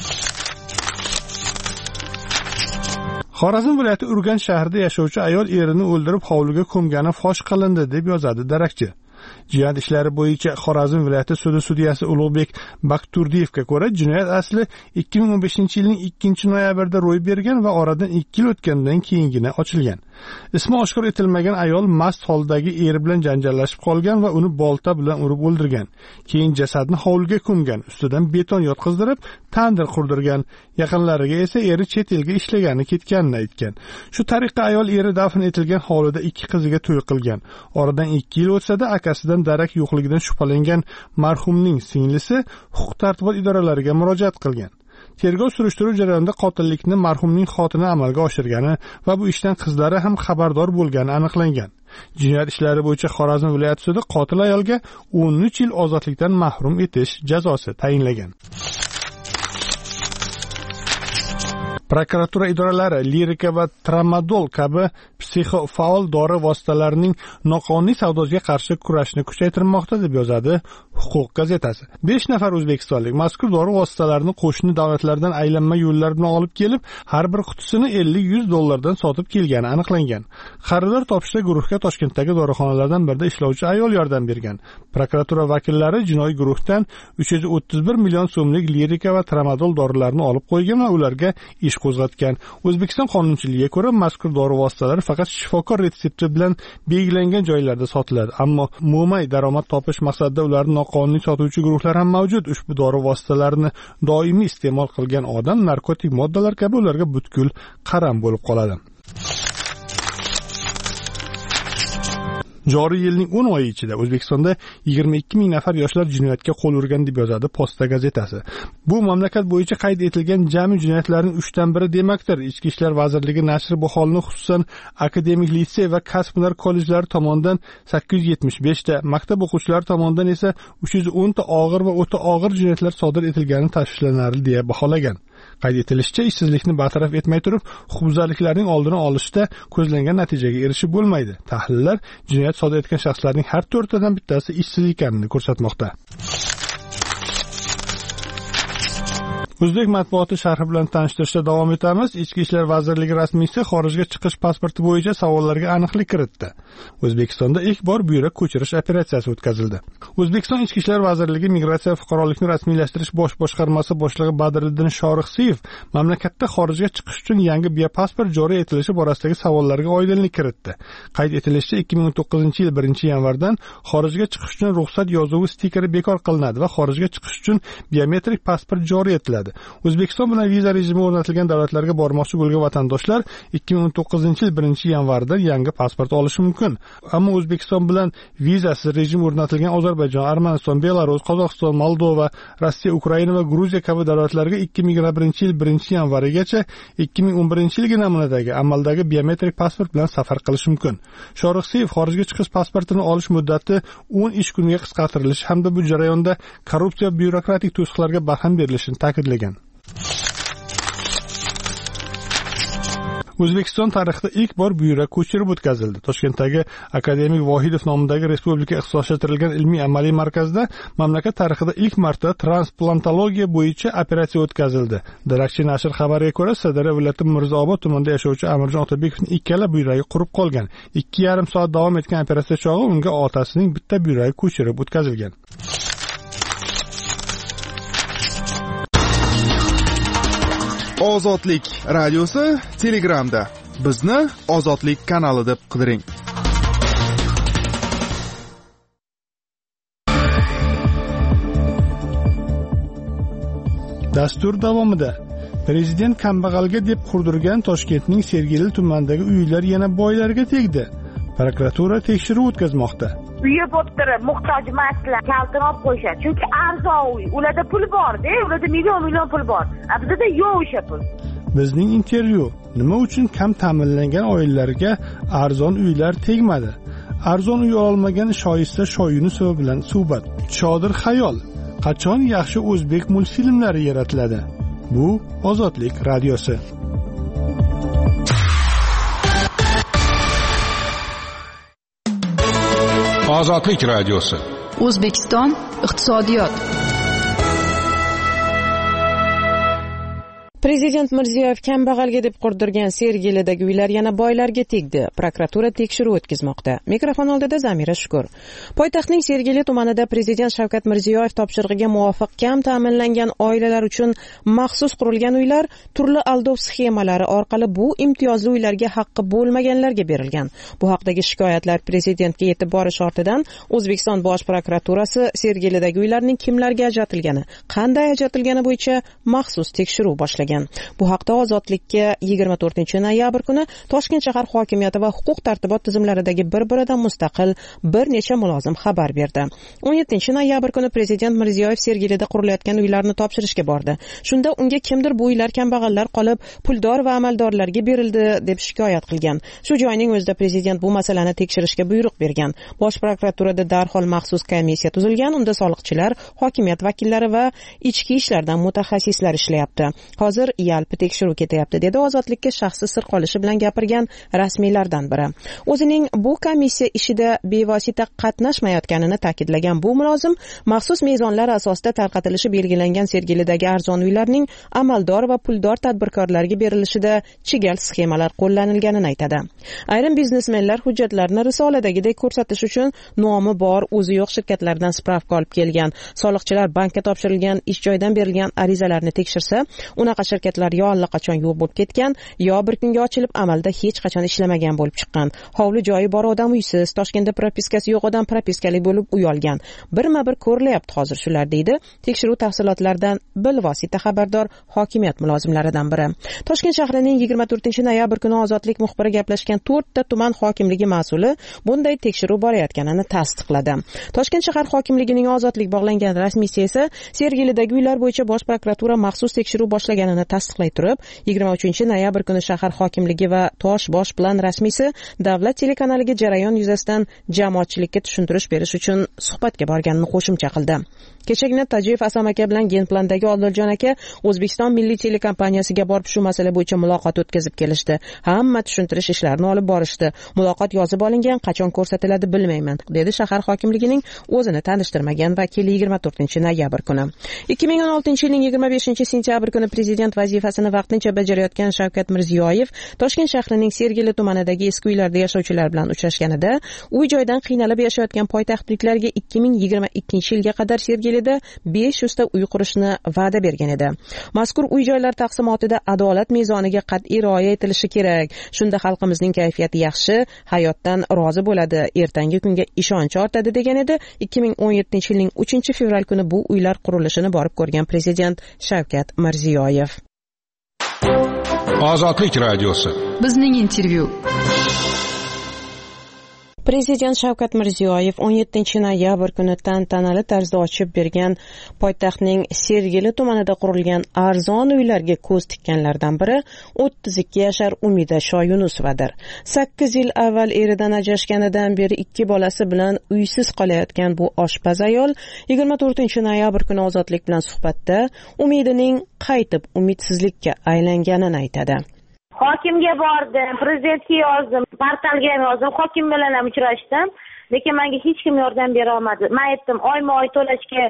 Xorazm viloyati Urganch shahrida yashovchi ayol erini o'ldirib hovliga ko'mgani fosh qilindi deb yozadi darakchi. Jinoyat ishlari bo'yicha Xorazm viloyati sudi sudyasi Ulug'bek Bakturdiyevga ko'ra, jinoyat asli ikki ming o'n beshinchi yilning ikkinchi noyabrida ro'y bergan va oradan ikki yil o'tgandan keyingina ochilgan. Ismi oshkor etilmagan ayol mast holdagi eri bilan janjallashib qolgan va uni bolta bilan urib o'ldirgan. Keyin jasadni hovliga ko'mgan, ustidan beton yotqizdirib, tandir qurdirgan. Yaqinlariga esa eri chet elga ishlagani ketganini aytgan. Shu tariqa ayol eri dafn etilgan hovlida ikki qiziga to'y qilgan. Oradan ikki yil o'tsa-da akasidan darak yo'qligidan shubhalangan marhumning singlisi huquq-tartibot idoralariga murojaat qilgan. Tergov surishtiruv jarayonida qotillikni marhumning xotini amalga oshirgani va bu ishdan qizlari ham xabardor bo'lgani aniqlangan. Jinoyat ishlari bo'yicha Xorazm viloyati sudi qotil ayolga o'n uch yil ozodlikdan mahrum etish jazosi tayinlagan. Prokuratura idoralari lirika va tramadol kabi psixofaol dori vositalarining noqonuniy savdosiga qarshi kurashni kuchaytirmoqda deb yozadi Huquq gazetasi. besh nafar o'zbekistonlik mazkur dori vositalarini qo'shni davlatlardan aylanma yo'llar bilan olib kelib, har bir qutisini ellik yuz dollardan sotib kelgani aniqlangan. Xaridor topishda guruhga Toshkentdagi dorixonalardan birida ishlovchi ayol yordam bergan. Prokuratura vakillari jinoiy guruhdan uch yuz o'ttiz bir million so'mlik lirika va tramadol dorilarini olib qo'ygan va ularga ish qo'zg'atgan. O'zbekiston qonunchiligiga ko'ra mazkur dori vositalari faqat shifokor retsepti bilan belgilangan joylarda sotiladi, ammo mo'may daromad topish maqsadida ularni noqonuniy sotuvchi guruhlar ham mavjud. Ushbu dori vositalarini doimiy iste'mol qilgan odam narkotik moddalar kabi ularga butkul qaram bo'lib qoladi. Joriy yilning o'n oyi ichida O'zbekistonda yigirma ikki ming nafar yoshlar jinoyatga qo'l urgan deb yozadi Posta gazetasi. Bu mamlakat bo'yicha qayd etilgan jami jinoyatlarning uchdan biri demakdir. Ichki ishlar vazirligi nashri bu holni xususan akademik litsey va kasb-hunar kollejlari tomonidan sakkiz yuz yetmish besh ta, maktab o'quvchilari tomonidan esa uch yuz o'n ta og'ir va o'ta og'ir jinoyatlar sodir etilgani tashvishlanarli deya baholagan. Qayd etilishicha, ishsizlikni bartaraf etmay turib, huquqbuzarliklarning oldini olishda ko'zlangan natijaga erishib bo'lmaydi. Tahlillar jinoyat sodir etgan shaxslarning har to'rttadan bittasi ishsiz ekanini ko'rsatmoqda. O'zbek matbuoti sharhi bilan tanishtirishda davom etamiz. Ichki ishlar vazirligi rasmiysi xorijga chiqish pasporti bo'yicha savollarga aniqlik kiritdi. O'zbekistonda ilk bor buyrak ko'chirish operatsiyasi o'tkazildi. O'zbekiston Ichki ishlar vazirligi migratsiya va fuqarolikni rasmiylashtirish bosh boshqarmasi boshlig'i Badriddin Shorixsiyev mamlakatda xorijga chiqish uchun yangi biopasport joriy etilishi borasidagi savollarga oydinlik kiritdi. Qayd etilishicha, ikki ming o'n to'qqizinchi yil birinchi yanvardan xorijga chiqish uchun ruxsat yozuvi stikeri bekor qilinadi va xorijga chiqish uchun biometrik pasport joriy etiladi. beriladi. O'zbekiston bilan viza rejimi o'rnatilgan davlatlarga bormoqchi bo'lgan vatandoshlar ikki ming o'n to'qqizinchi yil birinchi yanvarda yangi pasport olishi mumkin. Ammo O'zbekiston bilan vizasiz rejim o'rnatilgan Ozarbayjon, Armaniston, Belarus, Qozog'iston, Moldova, Rossiya, Ukraina va Gruziya kabi davlatlarga ikki ming yigirma birinchi yil birinchi yanvarigacha ikki ming o'n birinchi yilgi namunadagi amaldagi biometrik pasport bilan safar qilish mumkin. Sho'rixsiyev xorijga chiqish pasportini olish muddati o'n ish kuniga qisqartirilishi hamda bu jarayonda korrupsiya byurokratik to'siqlarga barham berilishini ta'kidlagan. O'zbekiston tarixida ilk bor buyrak ko'chirib o'tkazildi. Toshkentdagi Akademik Vohidov nomidagi respublika ixtisoslashtirilgan ilmiy amaliy markazida mamlakat tarixida ilk marta transplantologiya bo'yicha operatsiya o'tkazildi. Darakchi nashr xabariga ko'ra, Sirdaryo viloyati Mirzaobod tumanida yashovchi Amirjon Otabekovning ikkala buyragi qurib qolgan. ikki yarim soat davom etgan operatsiya chog'i unga otasining bitta buyragi ko'chirib o'tkazilgan. Ozodlik radiosi Telegramda. Bizni Ozodlik kanali deb qidiring. Dastur davomida Prezident kambag'alga deb qurdirgan Toshkentning Sergeli tumanidagi uylar yana boylarga tegdi. Prokuratura tekshiruv o'tkazmoqda. Uyi bo'ptirib, muhtoj emaslar, kaltini olib qo'yishadi. Chunki arzon uy, ularda pul bor-da, ularda million million pul bor. Bizda yo'q o'sha pul. Bizning intervyu: nima uchun kam ta'minlangan oilalarga arzon uylar tegmadi? Arzon uy olmagan Shoyista Shoyunusova bilan suhbat. Chodir xayol: qachon yaxshi o'zbek multfilmlari yaratiladi? Bu Ozodlik radiosi. Ozodlik radiosi. O'zbekiston iqtisodiyot. Prezident Mirziyoyev kambag'alga deb qurdirgan Sergelidagi uylar yana boylarga tegdi. Prokuratura tekshiruv o'tkazmoqda. Mikrofon oldida Zamira Shukur. Poytaxtning Sergeli tumanida Prezident Shavkat Mirziyoyev topshirig'iga muvofiq kam ta'minlangan oilalar uchun maxsus qurilgan uylar turli aldov sxemalari orqali bu imtiyozli uylarga haqqi bo'lmaganlarga berilgan. Bu haqdagi shikoyatlar prezidentga yetib borish ortidan O'zbekiston Bosh prokuraturasi Sergelidagi uylarning kimlarga ajratilgani, qanday ajratilgani bo'yicha maxsus tekshiruv boshlagan. Bu haqda Ozodlikka yigirma to'rtinchi noyabr kuni Toshkent shahar hokimiyati va huquq tartibot tizimlaridagi bir-biridan mustaqil bir necha mulozim xabar berdi. o'n yettinchi noyabr kuni Prezident Mirziyoyev Sergelida qurilayotgan uylarni topshirishga bordi. Shunda unga kimdir bu uylar kambag'allar qolib, puldor va amaldorlarga berildi deb shikoyat qilgan. Shu joyning o'zida prezident bu masalani tekshirishga buyruq bergan. Bosh prokuraturada darhol maxsus komissiya tuzilgan. Unda soliqchilar, hokimiyat vakillari va ichki ishlardan mutaxassislar ishlayapti. Hozir yalpi tekshiruv ketyapti, dedi Ozodlikka shaxsi sir qolishi bilan gapirgan rasmiylardan biri. O'zining bu komissiya ishida bevosita qatnashmayotganini ta'kidlagan bu mulozim maxsus mezonlar asosida tarqatilishi belgilangan Sergelidagi arzon uylarning amaldor va puldor tadbirkorlarga berilishida chigal sxemalar qo'llanilganini aytadi. Ayrim biznesmenlar hujjatlarni risoladagidek ko'rsatish uchun nomi bor, o'zi yo'q shirkatlardan spravka olib kelgan. Soliqchilar bankka topshirilgan ish joyidan berilgan arizalarni tekshirsa, unaqa shirkatlar yo allaqachon yo'q bo'lib ketgan, yo bir kunga ochilib amalda hech qachon ishlamagan bo'lib chiqqan. Hovli joyi bor odam uysiz, Toshkentda propiskasi yo'q odam propiskali bo'lib uy olgan. Birma-bir ko'rilyapti hozir shular, deydi tekshiruv tafsilotlaridan bilvosita xabardor hokimiyat mulozimlaridan biri. Toshkent shahrining yigirma to'rtinchi noyabr kuni Ozodlik muxbiri gaplashgan to'rtta tuman hokimligi mas'uli bunday tekshiruv borayotganini tasdiqladi. Toshkent shahar hokimligining Ozodlik bog'langan rasmiysi esa Sergelidagi uylar bo'yicha Bosh prokuratura maxsus tekshiruv boshlaganini tasdiqlay turib, yigirma uchinchi noyabr kuni shahar hokimligi va Tosh bosh plan rasmiysi Davlat telekanaliga jarayon yuzasidan jamoatchilikka tushuntirish berish uchun suhbatga borganini qo'shimcha qildi. Kechagina Tajiyev Asam aka bilan Genplandagi Odiljon aka O'zbekiston milliy telekompaniyasiga borib shu masala bo'yicha muloqot o'tkazib kelishdi. Hamma tushuntirish ishlarini olib borishdi. Muloqot yozib olingan, qachon ko'rsatiladi bilmayman, dedi shahar hokimligining o'zini tanishtirmagan vakili yigirma to'rtinchi noyabr kuni. ikki ming o'n oltinchi yilning yigirma beshinchi sentyabr kuni Prezident prezident vazifasini vaqtincha bajarayotgan Shavkat Mirziyoyev Toshkent shahrining Sergeli tumanidagi eski uylarda yashovchilar bilan uchrashganida uy joydan qiynalib yashayotgan poytaxtliklarga ikki ming yigirma ikkinchi yilga qadar Sergelida besh yuz ta uy qurishni va'da bergan edi. Mazkur uy joylar taqsimotida adolat mezoniga qat'iy rioya etilishi kerak. Shunda xalqimizning kayfiyati yaxshi, hayotdan rozi bo'ladi, ertangi kunga ishonch ortadi degan edi ikki ming o'n yettinchi yilning uchinchi fevral kuni bu uylar qurilishini borib ko'rgan prezident Shavkat Mirziyoyev. Ozodlik radiosi. Bizning intervyu. Prezident Shavkat Mirziyoyev o'n yettinchi noyabr kuni tantanali tarzda ochib bergan poytaxtning Sergeli tumanida qurilgan arzon uylarga ko'z tikkanlardan biri o'ttiz ikki yashar Umida Shoyunusovadir. sakkiz yil avval eridan ajrashganidan beri ikki bolasi bilan uysiz qolayotgan bu oshpaz ayol yigirma to'rtinchi noyabr kuni Ozodlik bilan suhbatda umidining qaytib umidsizlikka aylanganini aytadi. Hokimga bordim, prezidentga yozdim, portalga ham yozdim, hokim bilan ham uchrashdim, lekin menga hech kim yordam bera olmadi. Men aytdim, oyma-oy to'lashga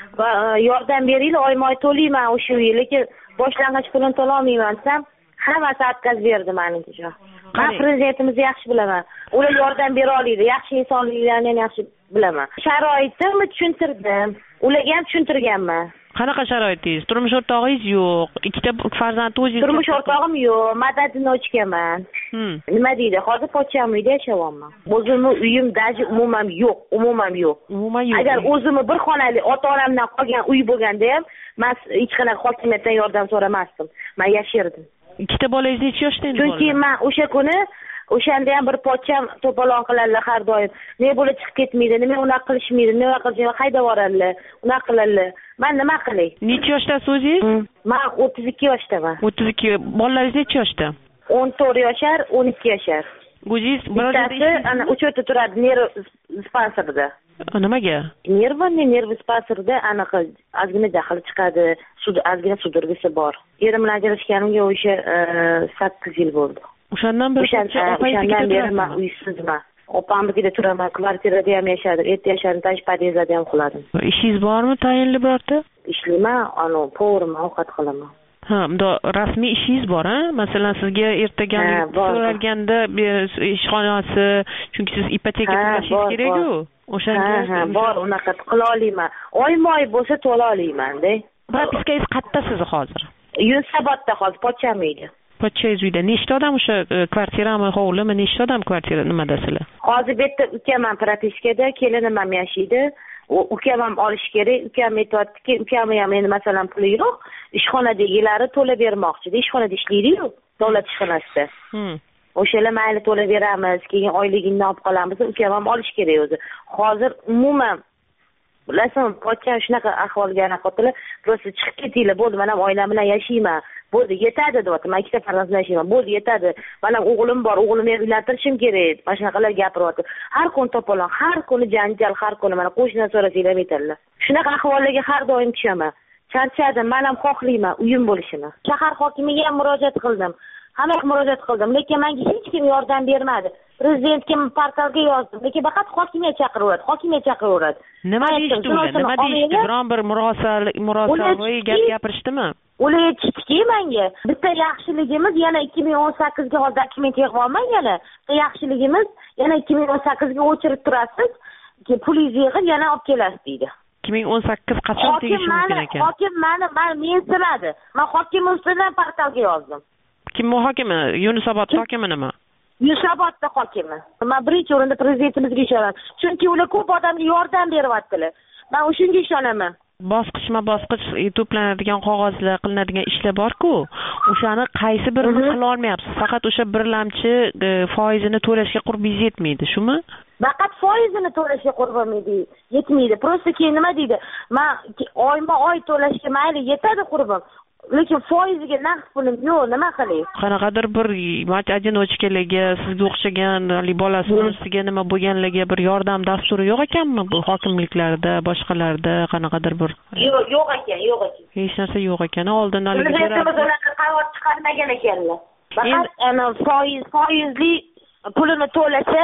yordam beringlar, oyma-oy to'layman o'sha uyni, lekin boshlang'ich pulini to'la olmayman desam, hammasi отказ berdi menimcha. Men prezidentimizni yaxshi bilaman. Ular yordam bera oladi, yaxshi insonliklarni ham yaxshi bilaman. Sharoitimni tushuntirdim, ularga ham tushuntirganman. Qanaqa sharoitingiz? Turmush o'rtog'ingiz yo'q, ikkita farzand o'zingiz. Turmush o'rtog'im yo'q, madadini ochganman. Hmm. Nima deydi? Hozir pochcham uyda yashayapman. O'zimni uyim daji umuman yo'q, umuman yo'q. Umuman yo'q. Agar o'zimni bir xonali ota-onamdan qolgan uy bo'lganda ham, men hech qanaqa hokimiyatdan yordam so'ramasdim. Men yashardim. Ikkita bolangiz necha yoshda endi? Chunki men o'sha kuni o'shanda ham bir pochcham to'polon qiladilar har doim. Ne bo'lib chiqib ketmaydi, nima unaqa qilishmaydi, nima qilishini qayda boradilar, unaqa qiladilar. Men nima qilay? Necha yoshdasiz o'zingiz? Men o'ttiz ikki yoshdaman. o'ttiz ikki. Bolalaringiz necha yoshda? o'n to'rt yashar, o'n ikki yashar. O'zingiz bittasi ana uchta turadi nerv dispanserida. Nimaga? Nervni nerv dispanserida anaqa ozgina jahl chiqadi, sud ozgina sudurgisi bor. Erim bilan ajrashganimga o'sha sakkiz yil bo'ldi. O'shandan beri o'shandan beri men uysizman. Opamnikida turaman, kvartirada ham yashadim, erta yashadim, tash podyezdda ham uxladim. Ishingiz bormi tayinli birorta? Ishlayman, ana povrim, ovqat qilaman. Ha, unda rasmiy ishingiz bor, ha? Masalan, sizga ertaganlik so'ralganda ishxonasi, chunki siz ipoteka to'lashingiz kerak-ku. O'shanga ha, bor, unaqa qila olmayman. Oyma-oy bo'lsa to'la olmayman-da. Propiskangiz qayerda siz hozir? Yunusobodda hozir pochcham uyda. Pochchangiz uyda nechta odam o'sha kvartirami, hovlimi, nechta odam kvartira nimadasilar? Hozir bu yerda ukam ham propiskada, kelinim ham yashaydi. Ukam ham olish kerak, ukam aytayaptiki, ukam ham endi masalan puli yo'q, ishxonadagilari to'la bermoqchi. Ishxonada ishlaydi-ku, davlat ishxonasida. Hmm. O'shalar mayli to'la beramiz, keyin oyligingni olib qolamiz, ukam ham olish kerak o'zi. Hozir umuman bilasizmi, pochcham shunaqa ahvolga anaqa просто chiqib ketinglar, bo'ldi, men ham oilam bilan yashayman. Bo'ldi, yetadi deyapti. Men ikkita farzand bilan yashayman. Bo'ldi, yetadi. Men ham o'g'lim bor, o'g'limni uylantirishim kerak. Mana shunaqalar gapiryapti. Har kun to'polon, har kuni janjal, har kuni mana qo'shnidan so'rasanglar aytadilar. Shunaqa ahvollarga har doim tushaman. Charchadim, men ham xohlayman uyim bo'lishini. Shahar hokimiga ham murojaat qildim. Hammaga murojaat qildim, lekin menga hech kim yordam bermadi. Prezidentga portalga yozdim, lekin faqat hokimiyat chaqiraveradi, hokimiyat chaqiraveradi. Nima deyishdi ular? Nima deyishdi? Biron bir murosalik, murosaviy gap gapirishdimi? Ular aytishdiki menga, bitta yaxshiligimiz yana ikki ming o'n sakkizga hozir dokument yig'olmay yana. Yaxshiligimiz yana ikki ming o'n sakkizga o'chirib turasiz, pulingizni yig'ib yana olib kelasiz deydi. ikki ming o'n sakkiz qachon tegishi mumkin ekan? Hokim meni, men siladi. Men hokim ustidan portalga yozdim. Kim hokimi? Yunusobod hokimi nima? Yunusobodda hokimi. Men birinchi o'rinda prezidentimizga ishonaman. Chunki ular ko'p odamga yordam beryaptilar. Men o'shunga ishonaman. Bosqichma-bosqich to'planadigan qog'ozlar, qilinadigan ishlar bor-ku, o'shani qaysi birini qila olmayapsiz? Faqat o'sha birlamchi foizini to'lashga qurbingiz yetmaydi, shumi? Faqat foizini to'lashga qurbim yetmaydi. Prosta keyin nima deydi? Men oyma-oy to'lashga mayli yetadi qurbim. Lekin foiziga naqd pulim yo'q, nima qilay? Qanaqadir bir одиночкалigi, sizga o'xshagan bolasini ustiga nima bo'lganligi bir yordam dasturi yo'q ekanmi bu hokimliklarda, boshqalarda qanaqadir bir? Yo'q, yo'q ekan, yo'q ekan. Hech narsa yo'q ekan. Oldin haliga prezidentimiz unaqa qaror chiqarmagan ekanlar. Faqat ana foiz, foizli pulini to'lasa,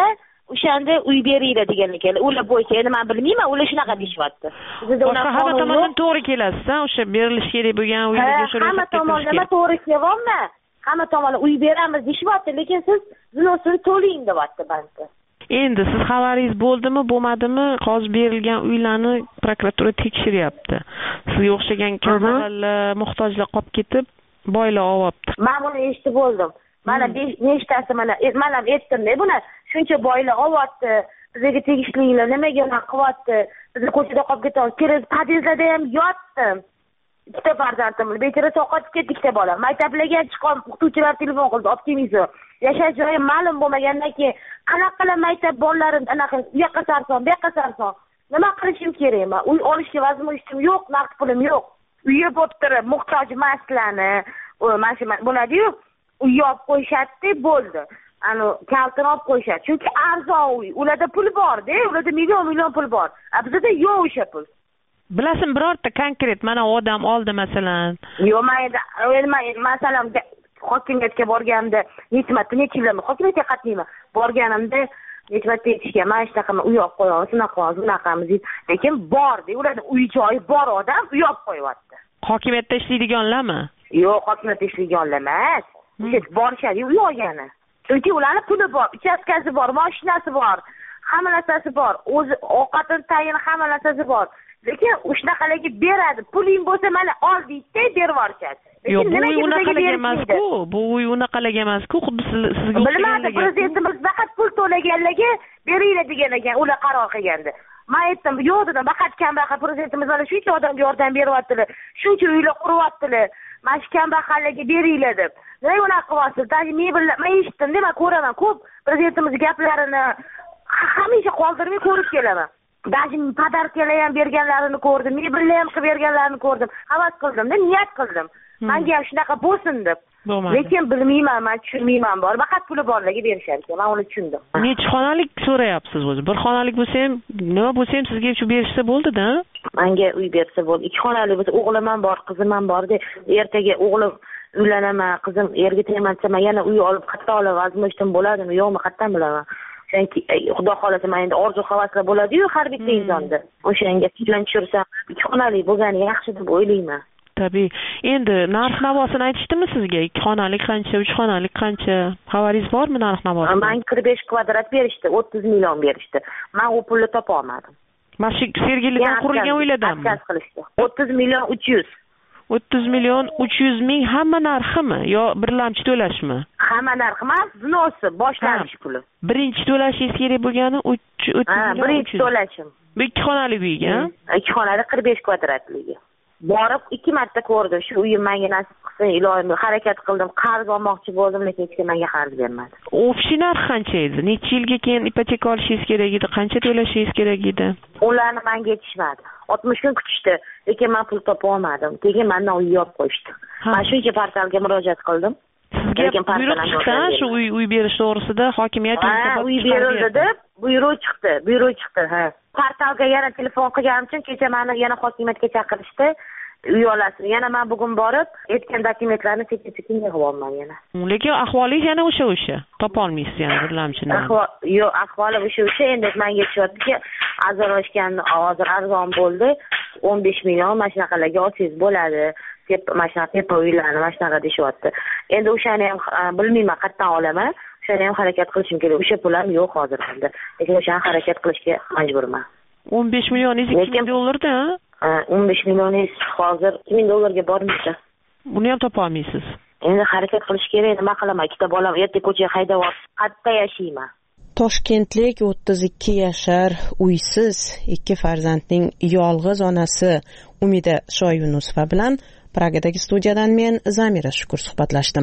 o'shanda uy beringlar degan ekanlar. Ular bo'yicha endi men bilmayman, ular shunaqa deyapti. Bizda unaqa hamma tomondan to'g'ri kelasiz, o'sha berilish kerak bo'lgan uylarga o'sha hamma tomondan to'g'ri kelyapman. Hamma tomondan uy beramiz deyapti, lekin siz zinosini to'lang deyapti bankda. Endi siz xabaringiz bo'ldimi, bo'lmadimi, hozir berilgan uylarni prokuratura tekshiryapti. Sizga o'xshagan kambag'allar, muhtojlar qolib ketib, boylar olyapti. Men buni eshitib bo'ldim. Mana nechtasi mana men ham aytdim-da, buni shuncha boylar olyapti, bizga tegishlilar nimaga unaqa qilyapti? Bizni ko'chada qolib ketamiz, kirib podyezdlarda ham yotdim. Ikkita farzandim, bechora sovqotib ketdi ikkita bola. Maktablarga chiqqan o'qituvchilar telefon qildi, olib kelmaysiz. Yashash joyi ma'lum bo'lmagandan keyin qanaqa qilib maktab bolalarini anaqa u yoqqa sarson, bu yoqqa sarson. Nima qilishim kerak? Men uy olishga vazmishim yo'q, naqd pulim yo'q. Uyga bo'lib turib, muhtoj emaslarni, mana shu bo'ladi-yu, uy olib qo'yishadi, bo'ldi. Ani kaltini olib qo'yishadi. Chunki arzon uy, ularda pul bor-da, ularda million million pul bor. A bizda yo'q o'sha pul. Bilasizmi, birorta konkret mana odam oldi masalan. Yo'q, men men masalan hokimiyatga borganimda necha marta necha yillarmi hokimiyatga qatnayman. Borganimda necha marta aytishgan, mana shunaqa uy olib qo'yamiz, shunaqa qilamiz, bunaqamiz deydi. Lekin bor-da, ularda uy joyi bor odam uy olib qo'yyapti. Hokimiyatda ishlaydiganlarmi? Yo'q, hokimiyatda ishlaydiganlar emas. O'sha borishadi, uy olgani. Chunki ularning puli bor, uchastkasi bor, mashinasi bor, hamma narsasi bor, o'zi ovqatini tayin hamma narsasi bor. Lekin o'shanaqalarga beradi. Puling bo'lsa mana ol deydi, berib yuborishadi. Yo'q, bu uy unaqalarga emas-ku, bu uy unaqalarga emas-ku, xuddi sizga bilmadim, prezidentimiz faqat pul to'laganlarga beringlar degan ekan, ular qaror qilganda. Men aytdim, yo'q dedim, faqat kambag'al prezidentimiz mana shuncha odamga yordam beryaptilar, shuncha uylar quryaptilar. Mana shu kambag'allarga beringlar deb. Nima unaqa qilyapsiz? Taji men bilib, men eshitdim, dema ko'raman, ko'p prezidentimiz gaplarini hamisha qoldirmay ko'rib kelaman. Dajim podarkalar ham berganlarini ko'rdim, mebellar ham qilib berganlarini ko'rdim. Havas qildim-da, niyat qildim. Menga ham shunaqa bo'lsin deb. Lekin bilmayman, men tushunmayman bor. Faqat puli borlarga berishar ekan. Men uni tushundim. Necha xonalik so'rayapsiz o'zi? Bir xonalik bo'lsa ham, nima bo'lsa ham sizga shu berishsa bo'ldi-da. Menga uy bersa bo'ldi. Ikki xonalik bo'lsa, o'g'lim ham bor, qizim ham bor-da. Ertaga o'g'lim uylanaman, qizim erga tegman desa, men yana uy olib qayta olib vazmishtim bo'ladimi, yo'qmi, qayerdan bilaman. Chunki xudo xolasa men endi orzu havaslar bo'ladi-yu har bitta insonda. O'shanga fikran tushirsam, ikki xonalik bo'lgani yaxshi deb o'ylayman. Tabii. Endi narx-navosini aytishdimi sizga? ikki xonalik qancha, uch xonalik qancha? Xabaringiz bormi narx-navosi? Men qirq besh kvadrat berishdi, o'ttiz million berishdi. Men u pulni topa olmadim. Mana shu Sergelidan qurilgan uylardanmi? Askaz qilishdi. o'ttiz million uch yuz. o'ttiz million uch yuz ming hamma narximi yo birlamchi to'lashmi? Hamma narxi emas, zinosi, boshlanish puli. Birinchi to'lashingiz kerak bo'lgani o'ttiz million. Ha, birinchi to'lashim. Bu ikki xonalik uyga? ikki xonalik qirq besh kvadratligi. Borib ikki marta ko'rdim. Shu uyim menga nasib qilsa, ilohim, harakat qildim, qarz olmoqchi bo'ldim, lekin hech kim menga qarz bermadi. Ofisi narxi qancha edi? Necha yilga keyin ipoteka olishingiz kerak edi? Qancha to'lashingiz kerak edi? Ularni menga aytishmadi. oltmish kun kutishdi, lekin men pul topa olmadim. Keyin mendan uy olib qo'yishdi. Men shuncha portalga murojaat qildim. Sizga buyruq chiqdi, shu uy uy berish to'g'risida hokimiyat uy berildi deb buyruq chiqdi, buyruq chiqdi, ha. Portalga yana telefon qilganim uchun kecha meni yana hokimiyatga chaqirishdi. Uy olasiz. Yana men bugun borib, aytgan dokumentlarni sekin-sekin yig'ib olman yana. Lekin ahvolingiz yana o'sha o'sha. Topa olmaysiz yana birlamchini. Yo'q, ahvoli o'sha o'sha. Endi menga aytishyaptiki, arzonlashgan, hozir arzon bo'ldi. o'n besh million mana shunaqalarga olsangiz bo'ladi. deb mana shunaqa tepa uylarni mana shunaqa deyapti. Endi o'shani ham bilmayman, qayerdan olaman. O'shani ham harakat qilishim kerak. O'sha pulim yo'q hozir endi. Lekin o'shani harakat qilishga majburman. o'n besh millioningiz ikki ming dollarda? o'n besh millioningiz hozir ikki ming dollarga bormaydi. Buni ham topa olmaysiz. Endi harakat qilish kerak, nima qilaman? Ikkita bolam erta ko'chaga haydab olib, qayerda yashayman? Toshkentlik o'ttiz ikki yashar uysiz ikki farzandning yolg'iz onasi Umida Shoyunusova bilan Pragadagi studiyadan men Zamira Shukur suhbatlashdim.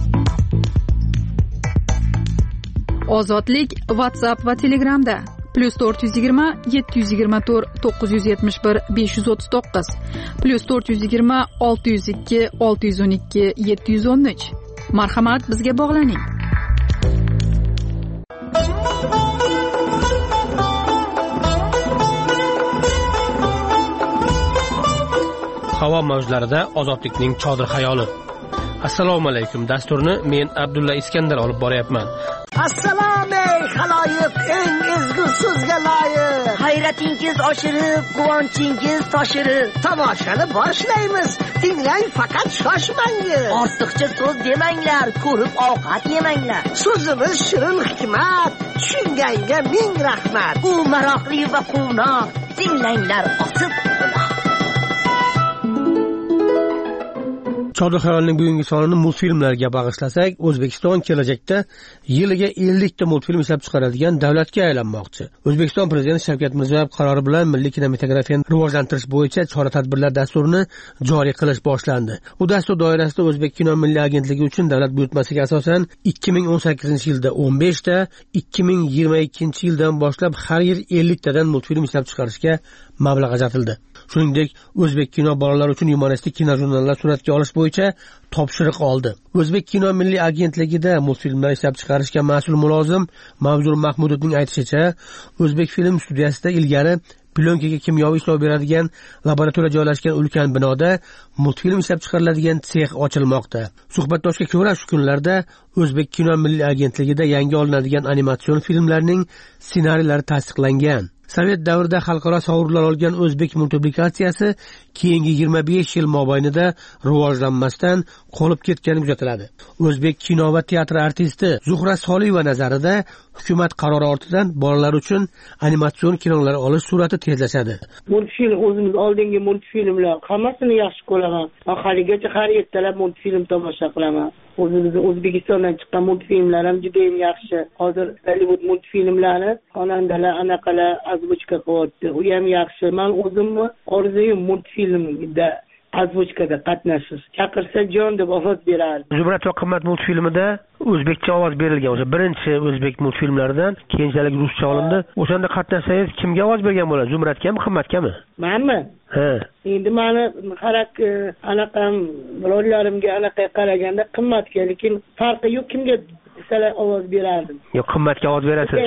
Ozodlik WhatsApp va Telegramda plus to'rt yuz yigirma yetti yuz yigirma to'rt to'qqiz yuz yetmish bir besh yuz o'ttiz to'qqiz plus to'rt yuz yigirma olti yuz ikki olti yuz o'n ikki yetti yuz o'n uch. Marhamat, bizga bog'laning. Havo mavjlarida ozodlikning chodir xayoli. Assalomu alaykum. Dasturni men Abdulla Iskandar olib boryapman. Assalomu xaloyiq eng ezgu so'zga loyiq. Hayratingiz oshirib, quvonchingiz toshirib, tomoshani boshlaymiz. Tinglang, faqat shoshmangiz. Ortiqcha so'z demanglar, ko'rib ovqat yemanglar. So'zimiz shirin hikmat, tushunganga ming rahmat. U maroqli va quvnoq, tinglanglar osib quloq. Chodi xayolning bugungi sonini multfilmlarga bag'ishlasak, O'zbekiston kelajakda yiliga ellik ta multfilm ishlab chiqaradigan davlatga aylanmoqchi. O'zbekiston prezidenti Shavkat Mirziyoyev qarori bilan milliy kinematografiyani rivojlantirish bo'yicha chora-tadbirlar dasturini joriy qilish boshlandi. Bu dastur doirasida O'zbek kino milliy agentligi uchun davlat buyurtmasiga asosan ikki ming o'n sakkizinchi yilda o'n besh ta, ikki ming yigirma ikkinchi yildan boshlab har yil ellik tadan multfilm ishlab chiqarishga mablag' ajratildi. Shuningdek, O'zbek kino bolalar uchun yumoristik kinojurnallar suratga olish bo'yicha topshiriq oldi. O'zbek kino milliy agentligida multfilmlar ishlab chiqarishga mas'ul mulozim Mavzur Mahmudovning aytishicha, O'zbek film studiyasida ilgari plyonkaga kimyoviy ishlov beradigan laboratoriya joylashgan ulkan binoda multfilm ishlab chiqariladigan sex ochilmoqda. Suhbatdoshga ko'ra, shu kunlarda O'zbek kino milliy agentligida yangi olinadigan animatsion filmlarning ssenariylari tasdiqlangan. Sovet davrida xalqaro sovrinlar olgan o'zbek multiplikatsiyasi keyingi yigirma besh yil mobaynida rivojlanmasdan qolib ketgani kuzatiladi. O'zbek kino va teatr artisti Zuhra Soliyeva nazarida hukumat qarori ortidan bolalar uchun animatsion kinolar olish sur'ati tezlashadi. Multfilm o'zimiz oldingi multfilmlar hammasini yaxshi ko'raman. Haligacha har ertalab multfilm tomosha qilaman. O'zimizning O'zbekistondan chiqqan multfilmlar ham juda ham yaxshi. Hozir Hollywood multfilmlari xonandalar anaqalar azbochka qilyapti. U ham yaxshi. Men o'zimni orzuyim multfilmda azbochkada qatnashish. Chaqirsa jon deb ovoz berardi. Zumrad va qimmat multfilmida o'zbekcha ovoz berilgan. O'sha birinchi o'zbek multfilmlaridan keyinchalik ruscha olindi. O'shanda qatnashsangiz kimga ovoz bergan bo'ladi? Zumradgami, qimmatgami? Menmi? Ha. Endi meni xarakter anaqam rollarimga anaqa qaraganda qimmatga, lekin farqi yo'q, kimga sizlar ovoz berardim. Yo'q, qimmatga ovoz berasiz.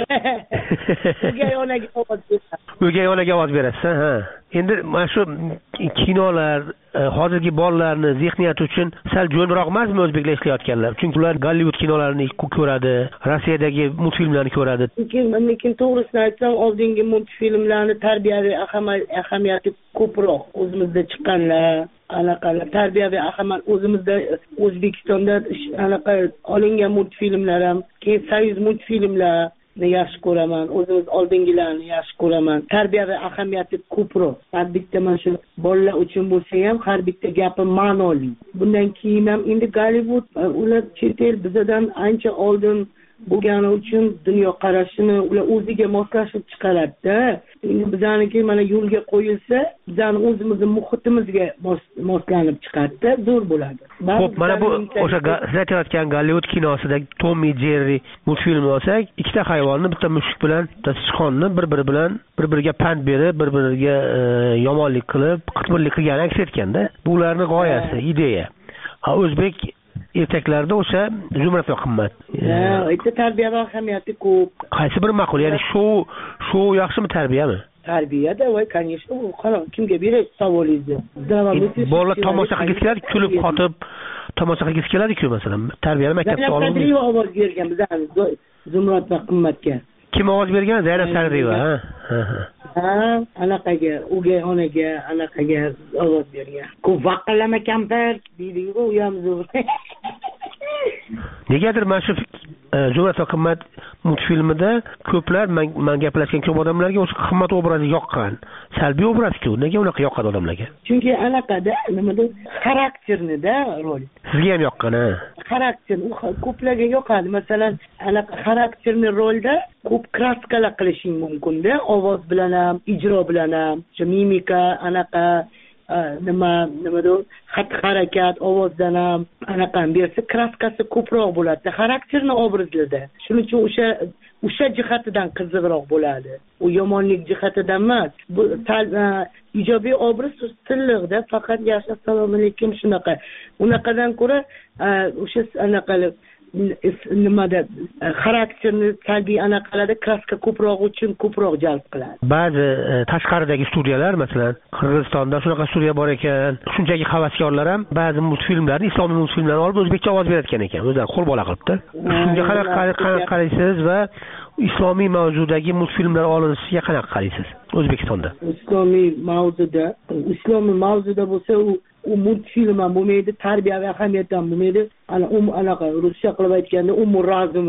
O'gay onaga ovoz berasiz. O'gay onaga ovoz berasiz, ha. Endi mana shu kinolar hozirgi bolalarni zehniyati uchun sal jo'nroq emasmi o'zbeklar ishlayotganlar? Chunki ular Gollywood kinolarini ko'radi, Rossiyadagi multfilmlarni ko'radi. Lekin lekin to'g'risini aytsam, oldingi multfilmlarni tarbiyaviy ahamiyati ko'proq. O'zimizda chiqqanlar, anaqalar tarbiyaviy ahamiyat o'zimizda O'zbekistonda anaqa olingan multfilmlar ham, keyin Soyuz multfilmlar yaxshi ko'raman, o'zimiz oldingilarni yaxshi ko'raman. Tarbiyaviy ahamiyati ko'proq. Har bitta mana shu bolalar uchun bo'lsa ham har bitta gapi ma'noli. Bundan keyin ham endi Gollywood ular chet el bizdan ancha oldin bo'lgani uchun dunyo qarashini ular o'ziga moslashib chiqaradi-da. Endi bizaniki mana yo'lga qo'yilsa, bizani o'zimizning muhitimizga moslanib chiqadi-da, zo'r bo'ladi. Xo'p, mana bu o'sha siz aytayotgan Gollywood kinosidagi Tommy Jerry multfilmni olsak, ikkita hayvonni, bitta mushuk bilan, bitta sichqonni bir-biri bilan bir-biriga pand berib, bir-biriga yomonlik qilib, qitmirlik qilgani aks etganda, bu ularning g'oyasi, ideya. Ha, o'zbek ertaklarda o'sha Zumrad va qimmat. Ha, aytdi tarbiya va ahamiyati ko'p. Qaysi biri ma'qul? Ya'ni shu shu yaxshimi, tarbiyami? Tarbiyada voy, конечно, u qanaqa kimga berasiz savolingizni? Bolalar tomosha qilgisi keladi, kulib, qotib tomosha qilgisi keladi-ku, masalan. Tarbiyani maktabda olib. Sadriyev ovoz bergan bizani Zumrad va qimmatga. Kim ovoz bergan? Zaynab Sadriyev, ha. Ha, anaqaga, o'gay onaga, anaqaga ovoz bergan. Ko'p vaqillama kampir deydi-ku, u ham zo'r. Negadir mana shu Zumrad va qimmat multfilmida ko'plar men gaplashgan ko'p odamlarga o'sha qimmat obrazi yoqqan. Salbiy obraz-ku. Nega unaqa yoqqan odamlarga? Chunki anaqada nimada xarakterni-da rol. Sizga ham yoqqan, ha? Xarakter ko'plarga yoqadi. Masalan, anaqa xarakterni rolda ko'p kraskalar qilishing mumkin-da, ovoz bilan ham, ijro bilan ham, o'sha mimika, anaqa nima nimada xatti harakat, ovozdan ham anaqa bersa kraskasi ko'proq bo'ladi. Xarakterni obrazlarda. Shuning uchun o'sha o'sha jihatidan qiziqroq bo'ladi. U yomonlik jihatidan emas. Bu ijobiy obraz silliqda, faqat yaxshi assalomu alaykum shunaqa. Unaqadan ko'ra o'sha anaqa nimada xarakterni salbiy anaqalarda kraska ko'proq uchun ko'proq jalb qiladi. Ba'zi tashqaridagi studiyalar, masalan, Qirg'izistonda shunaqa studiya bor ekan. Shunchaki havaskorlar ham ba'zi multfilmlarni, islomiy multfilmlarni olib o'zbekcha ovoz berayotgan ekan, o'zlari qo'l bola qilibdi. Shunga qanaqa qaraysiz va islomiy mavzudagi multfilmlar olinishiga qanaqa qaraysiz O'zbekistonda? Islomiy mavzuda, islomiy mavzuda bo'lsa u u multfilm ham bo'lmaydi, tarbiyaviy ahamiyat ham bo'lmaydi. Ana um anaqa ruscha qilib aytganda umur razum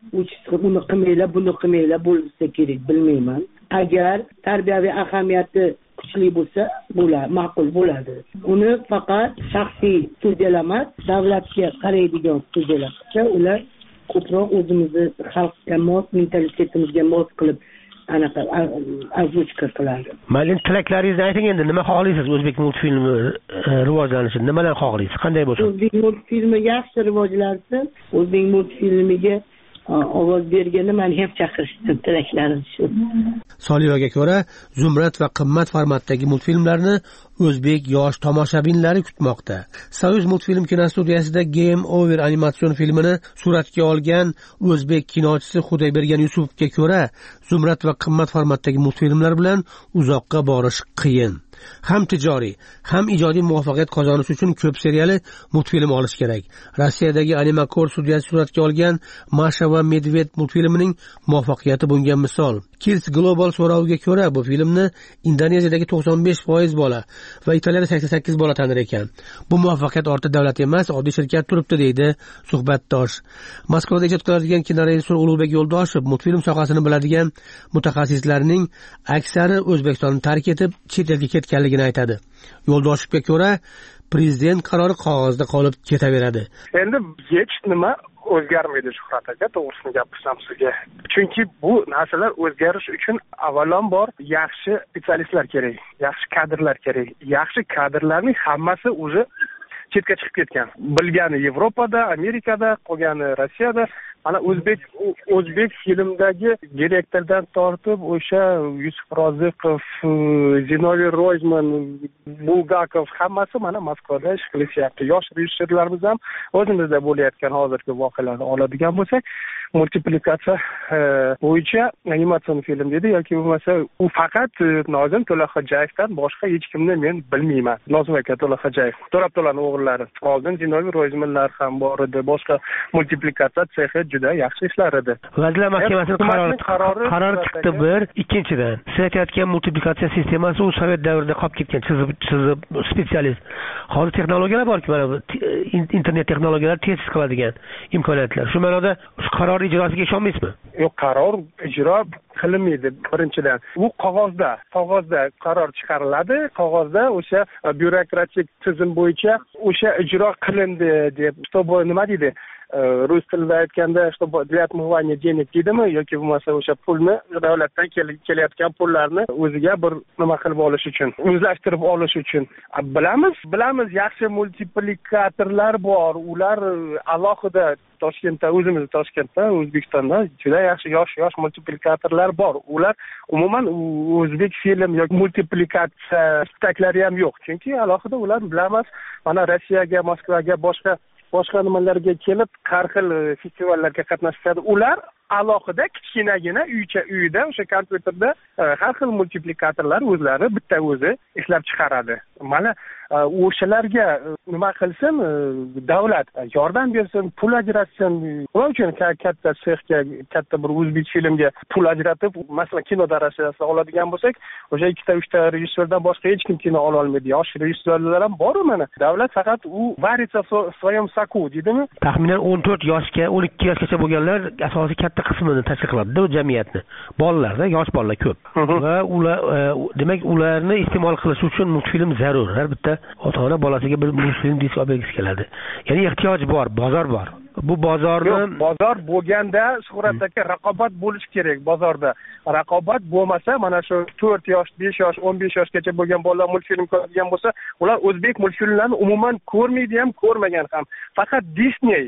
uni qilmaylar, buni qilmaylar bo'lsa kerak, bilmayman. Agar tarbiyaviy ahamiyati kuchli bo'lsa, bo'lar, ma'qul bo'ladi. Uni faqat shaxsiy studiyalar emas, davlatga qaraydigan studiyalar. Ular ko'proq o'zimizni xalqga mos, mentalitetimizga mos qilib anaqa azbuchka qiladi. Mayli, tilaklaringizni ayting endi, nima xohlaysiz o'zbek multfilmi rivojlanishini, nimadan xohlaysiz? Qanday bo'lsin? O'zbek multfilmi yaxshi rivojlansin, o'zbek multfilmiga ovoz berganda meni ham chaqirishsin, tilaklarim shu. Soliyoga ko'ra, Zumrad va qimmat formatdagi multfilmlarni o'zbek yosh tomoshabinlari kutmoqda. Soyuz multfilm kinostudiyasida Game Over animatsion filmini suratga olgan o'zbek kinochisi Xudoybergan Yusupovga ko'ra, Zumrad va qimmat formatdagi multfilmlar bilan uzoqqa borish qiyin. Ham tijoriy, ham ijodiy muvaffaqiyat qozonish uchun ko'p seriyali multfilm olish kerak. Rossiyadagi Animakor studiyasi suratga olgan Masha va Medved multfilmining muvaffaqiyati bunga misol. Kids Global so'roviga ko'ra, bu filmni Indoneziyadagi to'qson besh foiz bola va Italiyada sakson sakkiz bola tanir ekan. Bu muvaffaqiyat ortida davlat emas, oddiy shirkat turibdi, deydi suhbatdosh. Moskvada ijod qiladigan kinorejissor Ulug'bek Yo'ldoshev multfilm sohasini biladigan mutaxassislarning aksari O'zbekistonni tark etib, chet elga ketganligini aytadi. Yo'ldoshevga ko'ra, prezident qarori qog'ozda qolib ketaveradi. Endi hech nima o'zgarmaydi Shuhrat aka, to'g'risini gapirsam sizga. Chunki bu narsalar o'zgarish uchun avvalambor yaxshi spesialistlar kerak, yaxshi kadrlar kerak. Yaxshi kadrlarning hammasi o'zi chetga chiqib ketgan. Bilgani Yevropada, Amerikada, qolgani Rossiyada. Ana o'zbek o'zbek filmdagi direktordan tortib o'sha Yusuf Roziqov, Zinoviy Royzman, Bulgakov hammasi mana Moskvada ish qilishyapti. Yosh rejissyorlarimiz ham o'zimizda bo'layotgan hozirgi voqealarni oladigan bo'lsak, multiplikatsiya bo'yicha animatsion film dedi yoki bo'lmasa u faqat Nozim To'laxo'jayevdan boshqa hech kimni men bilmayman. Nozim aka To'laxo'jayev, To'rabto'laning o'g'illari. Oldin Zinoviy Royzmanlar ham bor edi, boshqa multiplikatsiya sexi juda yaxshi ishlar edi. Vazirlar Mahkamasining qarori qaror chiqdi bir. Ikkinchidan, siz aytayotgan multiplikatsiya sistemasi u Sovet davrida qolib ketgan, chizib chizib specialist. Hozir texnologiyalar borki, mana internet texnologiyalari tez qiladigan imkoniyatlar. Shu ma'noda shu qaror ijrosiga ishonmaysizmi? Yo'q, qaror ijro qilinmaydi birinchidan. U qog'ozda, qog'ozda qaror chiqariladi, qog'ozda o'sha byurokratik tizim bo'yicha o'sha ijro qilindi deb, чтобы nima deydi? Rus tilida aytganda, чтобы для отмывания денег deydimi yoki bo'lmasa o'sha pulni davlatdan kelayotgan pullarni o'ziga bir nima qilib olish uchun, o'zlashtirib olish uchun. Bilamiz, bilamiz yaxshi multiplikatorlar bor. Ular alohida Toshkentda, o'zimiz Toshkentda, O'zbekistonda juda yaxshi yosh-yosh multiplikatorlar bor. Ular umuman o'zbek film yoki multiplikatsiya istaklari ham yo'q. Chunki alohida ular bilamiz, mana Rossiyaga, Moskvaga, boshqa boshqa nimalarga kelib, har xil festivallarga qatnashadi. Ular alohida kichkinagina uycha uyda o'sha kompyuterda har xil multiplikatorlar o'zlari bitta o'zi ishlab chiqaradi. Mana o'shalarga nima qilsin, davlat yordam bersin, pul ajratsin. Ular uchun katta sexga, katta bir o'zbek filmga pul ajratib, masalan, kino darajasida oladigan bo'lsak, o'sha ikkita uchta rejissyordan boshqa hech kim kino ola olmaydi. Yosh rejissyorlar ham bor mana. Davlat faqat u varится в своем соку, deydimi? Taxminan o'n to'rt yoshga, o'n ikki yoshgacha bo'lganlar asosiy katta qismini tashkil qiladi jamiyatni. Bolalarda, yosh bolalar ko'p. Va ular demak ularni iste'mol qilish uchun multfilm zarur. Har bitta ota-ona bolasiga bir multfilm disk olib bergisi keladi. Ya'ni ehtiyoj bor, bozor bor. Bu bozorni bozor bo'lganda Shuhratdagi raqobat bo'lish kerak bozorda. Raqobat bo'lmasa, mana shu to'rt yosh, besh yosh, o'n besh yoshgacha bo'lgan bolalar multfilm ko'radigan bo'lsa, ular o'zbek multfilmlarini umuman ko'rmaydi ham, ko'rmagan ham. Faqat Disney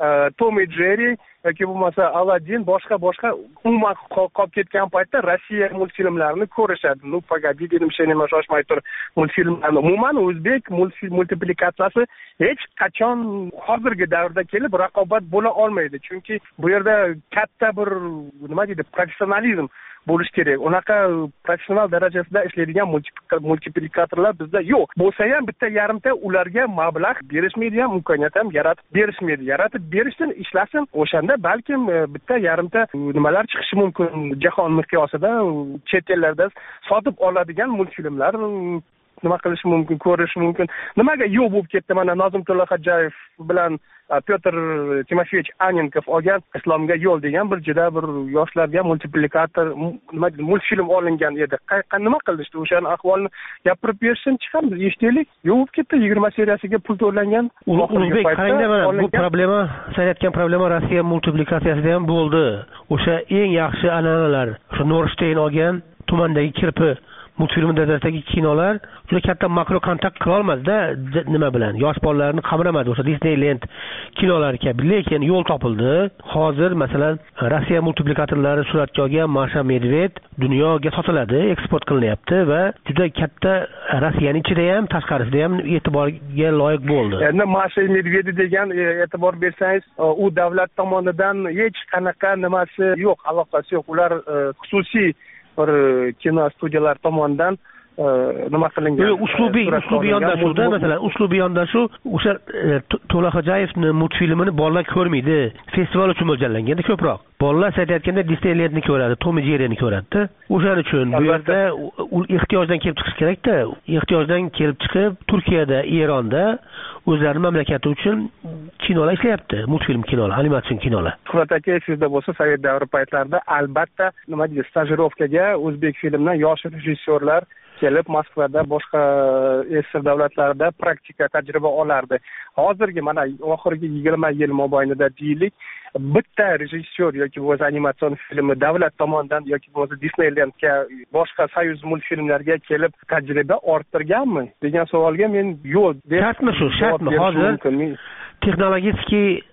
Tom and Jerry yoki bo'lmasa Aladdin boshqa boshqa umuman qolib ketgan paytda Rossiya multfilmlarini ko'rishadi. Ну, погоди, dedim, nima shoshmay tur. Multfilmlarni umuman o'zbek multiplikatsiyasi hech qachon hozirgi davrda kelib raqobat bo'la olmaydi. Chunki bu yerda katta bir nima deydi, professionalizm bo'lish kerak. Unaqa professional darajasida ishlaydigan multiplikatorlar bizda yo'q. Bo'lsa ham bitta yarimta ularga mablag' berishmaydi ham, imkoniyat ham yaratib berishmaydi. Yaratib berishsin, ishlasin. O'shanda balkim bitta yarimta nimalar chiqishi mumkin. Jahon miqyosida chet ellarda sotib oladigan multfilmlar nima qilish mumkin, ko'rish mumkin. Nimaga yo'q bo'lib ketdi? Mana Nozimullo Xo'jayev bilan Pyotr Timofeyevich Annenkov olgan Islomga yo'l degan bir juda bir yoshlarga multiplikator nima multfilm olingan edi. Nima qilishdi? O'shaning ahvolini gapirib bersin, chiqamiz, eshitaylik. Yo'q bo'lib ketdi, yigirma seriyasiga pul to'langan. Ulug'bek, qarangda mana bu problema, sen aytgan problema Rossiya multiplikatsiyasida ham bo'ldi. O'sha eng yaxshi an'analar, o'sha Norstein olgan tumandagi kirpi multfilm darajasidagi kinolar juda katta makro kontakt qila olmadi-da, nima bilan yosh bolalarni qamramadi o'sha Disneyland kinolari kabi. Lekin yo'l topildi. Hozir masalan Rossiya multiplikatorlari suratga olgan Masha Medved dunyoga sotiladi, eksport qilinyapti va juda katta Rossiyaning ichida ham tashqarisida ham e'tiborga loyiq bo'ldi. Endi Masha Medved degan e'tibor bersangiz, u davlat tomonidan hech qanaqa nimasi yo'q, aloqasi yo'q. Ular xususiy bir kino studiyalar tomonidan nima qilingan. Uslubiy uslubiy yondashuvda masalan uslubiy yondashuv o'sha To'laxo'jayevning multfilmini bolalar ko'rmaydi. Festival uchun mo'ljallanganda ko'proq. Bolalar aytayotganda Disneylandni ko'radi, Tom and Jerryni ko'radi-da. O'shaning uchun bu yerda ehtiyojdan kelib chiqish kerak-da. Ehtiyojdan kelib chiqib Turkiyada, Eronda o'zlarining mamlakati uchun kinolar ishlayapti, multfilm kinolar, animatsion kinolar. Shuhrat aka, sizda bo'lsa Sovet davri paytlarida albatta nima deydi, stajirovkaga o'zbek filmdan yosh rejissyorlar kelib Moskvada, boshqa esir davlatlarida praktika tajriba olardi. Hozirgi mana oxirgi yigirma yil mobaynida deylik, bitta rejissyor yoki bo'lmasa animatsion filmi davlat tomonidan yoki bo'lmasa Disneylandga, boshqa soyuz multfilmlarga kelib tajriba orttirganmi degan savolga men yo'q deb. Shartmi shu, shartmi? Hozir texnologik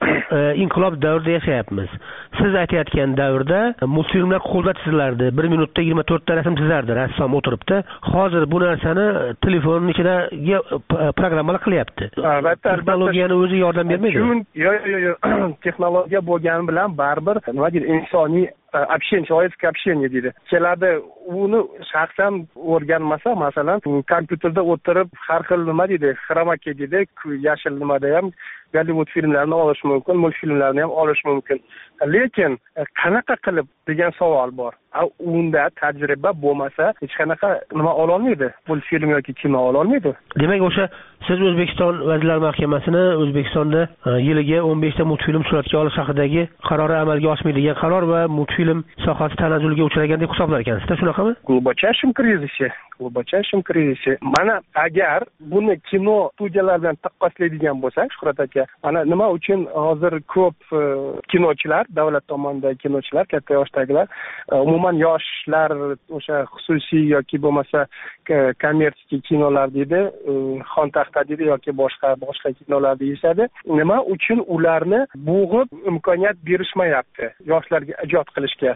inqilob davrida yashayapmiz. Siz aytayotgan davrda multfilmlar qo'lda chizilardi. bir minutda yigirma to'rtta rasm chizardi rassom o'tiribdi. Hozir bu narsani telefonning ichidagi programmalar qilyapti. Albatta, texnologiyani o'zi yordam bermaydi. Yo'q, yo'q, yo'q. Texnologiya bo'lgani bilan baribir nima deydi, insoniy общение, человеческое общение deydi. Keladi, uni shaxsan o'rganmasa, masalan, kompyuterda o'tirib har xil nima deydi, xromaki deydi, yashil nimada ham Gollivud filmlarini olish mumkin, multfilmlarni ham olish mumkin. Lekin qanaqa qilib degan savol bor. Unda tajriba bo'lmasa, hech qanaqa nima ola olmaydi. Multfilm yoki kino ola olmaydi. Demak, o'sha siz O'zbekiston Vazirlar Mahkamasini O'zbekistonda yiliga o'n beshta multfilm suratga olish haqidagi qarori amalga oshmaydigan qaror va multfilm sohasi tanazzulga uchragan deb hisoblar ekansizda, shunaqami? Глубочайшем кризисе, глубочайшем кризисе. Mana agar buni kino studiyalaridan taqqoslaydigan bo'lsak, Shuhrat aka, ana nima uchun hozir ko'p kinochilar, davlat tomonidan kinochilar, katta yoshdagilar, umuman yoshlar o'sha xususiy yoki bo'lmasa kommersiya kinolar deydi, xontaxta deydi yoki boshqa boshqa kinolar deyishadi. Nima uchun ularni bo'g'ib imkoniyat berishmayapti yoshlarga ijod qilishga?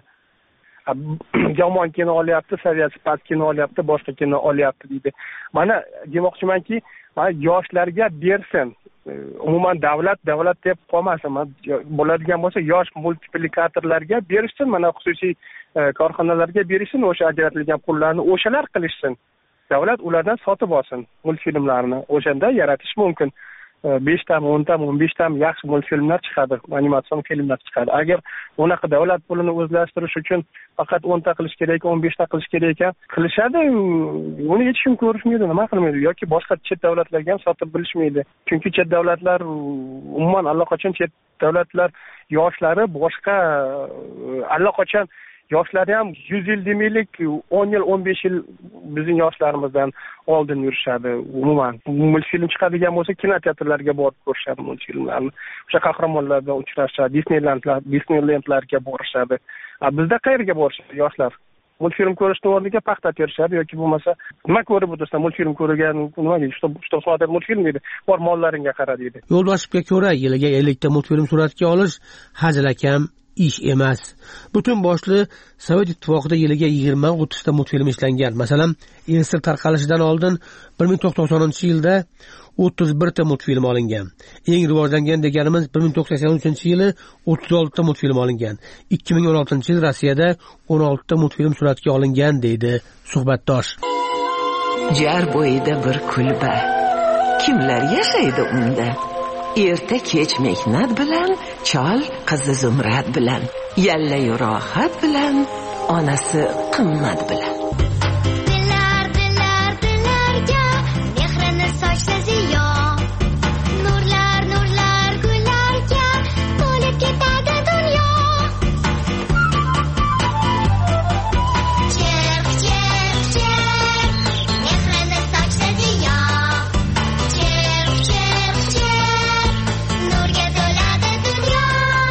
Yomon kino olyapti, saviyasi past kino olyapti, boshqa kino olyapti deydi. Mana demoqchimanki, yoshlarga bersin. Umuman davlat davlat deb qolmasin. Bo'ladigan bo'lsa yosh multiplikatorlarga berishsin, mana xususiy korxonalarga berishsin, o'sha ajratilgan pullarni o'shalar qilishsin. Davlat ulardan sotib olsin multfilmlarni. O'shanda yaratish mumkin. besh ta, o'n ta, o'n besh ta yaxshi multfilmlar chiqadi, animatsion filmlar chiqadi. Agar unaqa davlat pulini o'zlashtirish uchun faqat o'n ta qilish kerak, o'n besh ta qilish kerak ekan, qilishadi, uni hech kim ko'rishmaydi, nima qilmaydi yoki boshqa chet davlatlarga ham sotib bilishmaydi. Chunki chet davlatlar umuman allaqachon chet davlatlar yoshlari boshqa allaqachon yoshlari ham yuz yil demaylik, o'n yil, o'n besh yil bizning yoshlarimizdan oldin yurishadi. Umuman multfilm chiqadigan bo'lsa, kinoteatrlarga borib ko'rishadi multfilmlarni. O'sha qahramonlar bilan uchrashadi, Disneylandlar, Disneylandlarga borishadi. Bizda qayerga borishadi yoshlar? multfilm ko'rishni o'rniga paxta terishadi yoki bo'lmasa nima ko'rib o'tirsan, multfilm ko'rgan, nima deydi, что что soat multfilm deydi, bor mollaringga qara deydi. Yo'ldoshevga ko'ra yiliga ellikta multfilm suratga olish hazilakam ish emas. Butun boshli Sovet ittifoqida yiliga yigirma o'ttizta multfilm ishlangan. Masalan, Esir tarqalishidan oldin bir ming to'qson to'qsoninchi yilda o'ttiz birta multfilm olingan. Eng rivojlangan deganimiz bir ming to'qson sakson uchinchi yili o'ttiz oltita multfilm olingan. ikki ming o'n oltinchi yil Rossiyada o'n oltita multfilm suratga olingan deydi suhbatdosh. Jar bo'yida bir kulba. Kimlar yashaydi unda? Erta kech mehnat bilan, chol qizi Zumrad bilan, yalla rohat bilan, onasi qimmat bilan. Dilar dilar dilarga mehrini sochsa ziyo. Nurlar nurlar gullarga to'lib ketadi dunyo. Cherq cherq cherq mehrini sochsa ziyo. Cherq cherq cherq nurga to'ladi dunyo.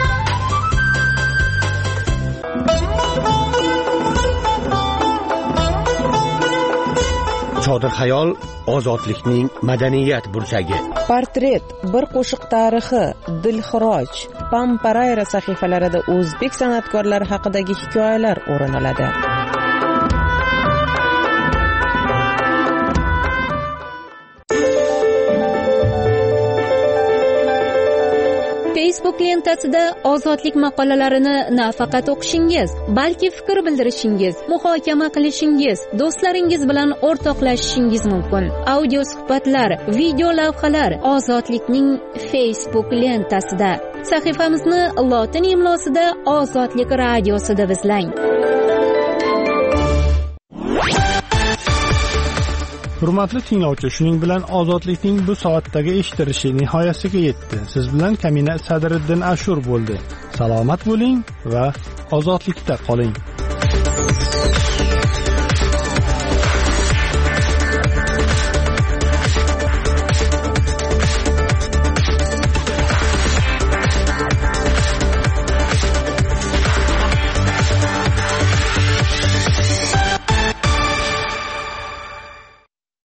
Chodir xayol ozodlikning madaniyat burchagi. Portret, bir qo'shiq tarixi, Dilxiroj, Pamparayra sahifalarida o'zbek san'atkorlari haqidagi hikoyalar o'rin oladi. Facebook lentasida ozodlik maqolalarini nafaqat o'qishingiz, balki fikr bildirishingiz, muhokama qilishingiz, do'stlaringiz bilan o'rtoqlashishingiz mumkin. Audio suhbatlar, video lavhalar ozodlikning Facebook lentasida. Sahifamizni lotin imlosida Ozodlik radiosida izlang. Hurmatli tinglovchi, shuning bilan ozodlikning bu soatdagi eshittirishi nihoyasiga yetdi. Siz bilan Kamina Sadriddin Ashur bo'ldi. Salomat bo'ling va ozodlikda qoling.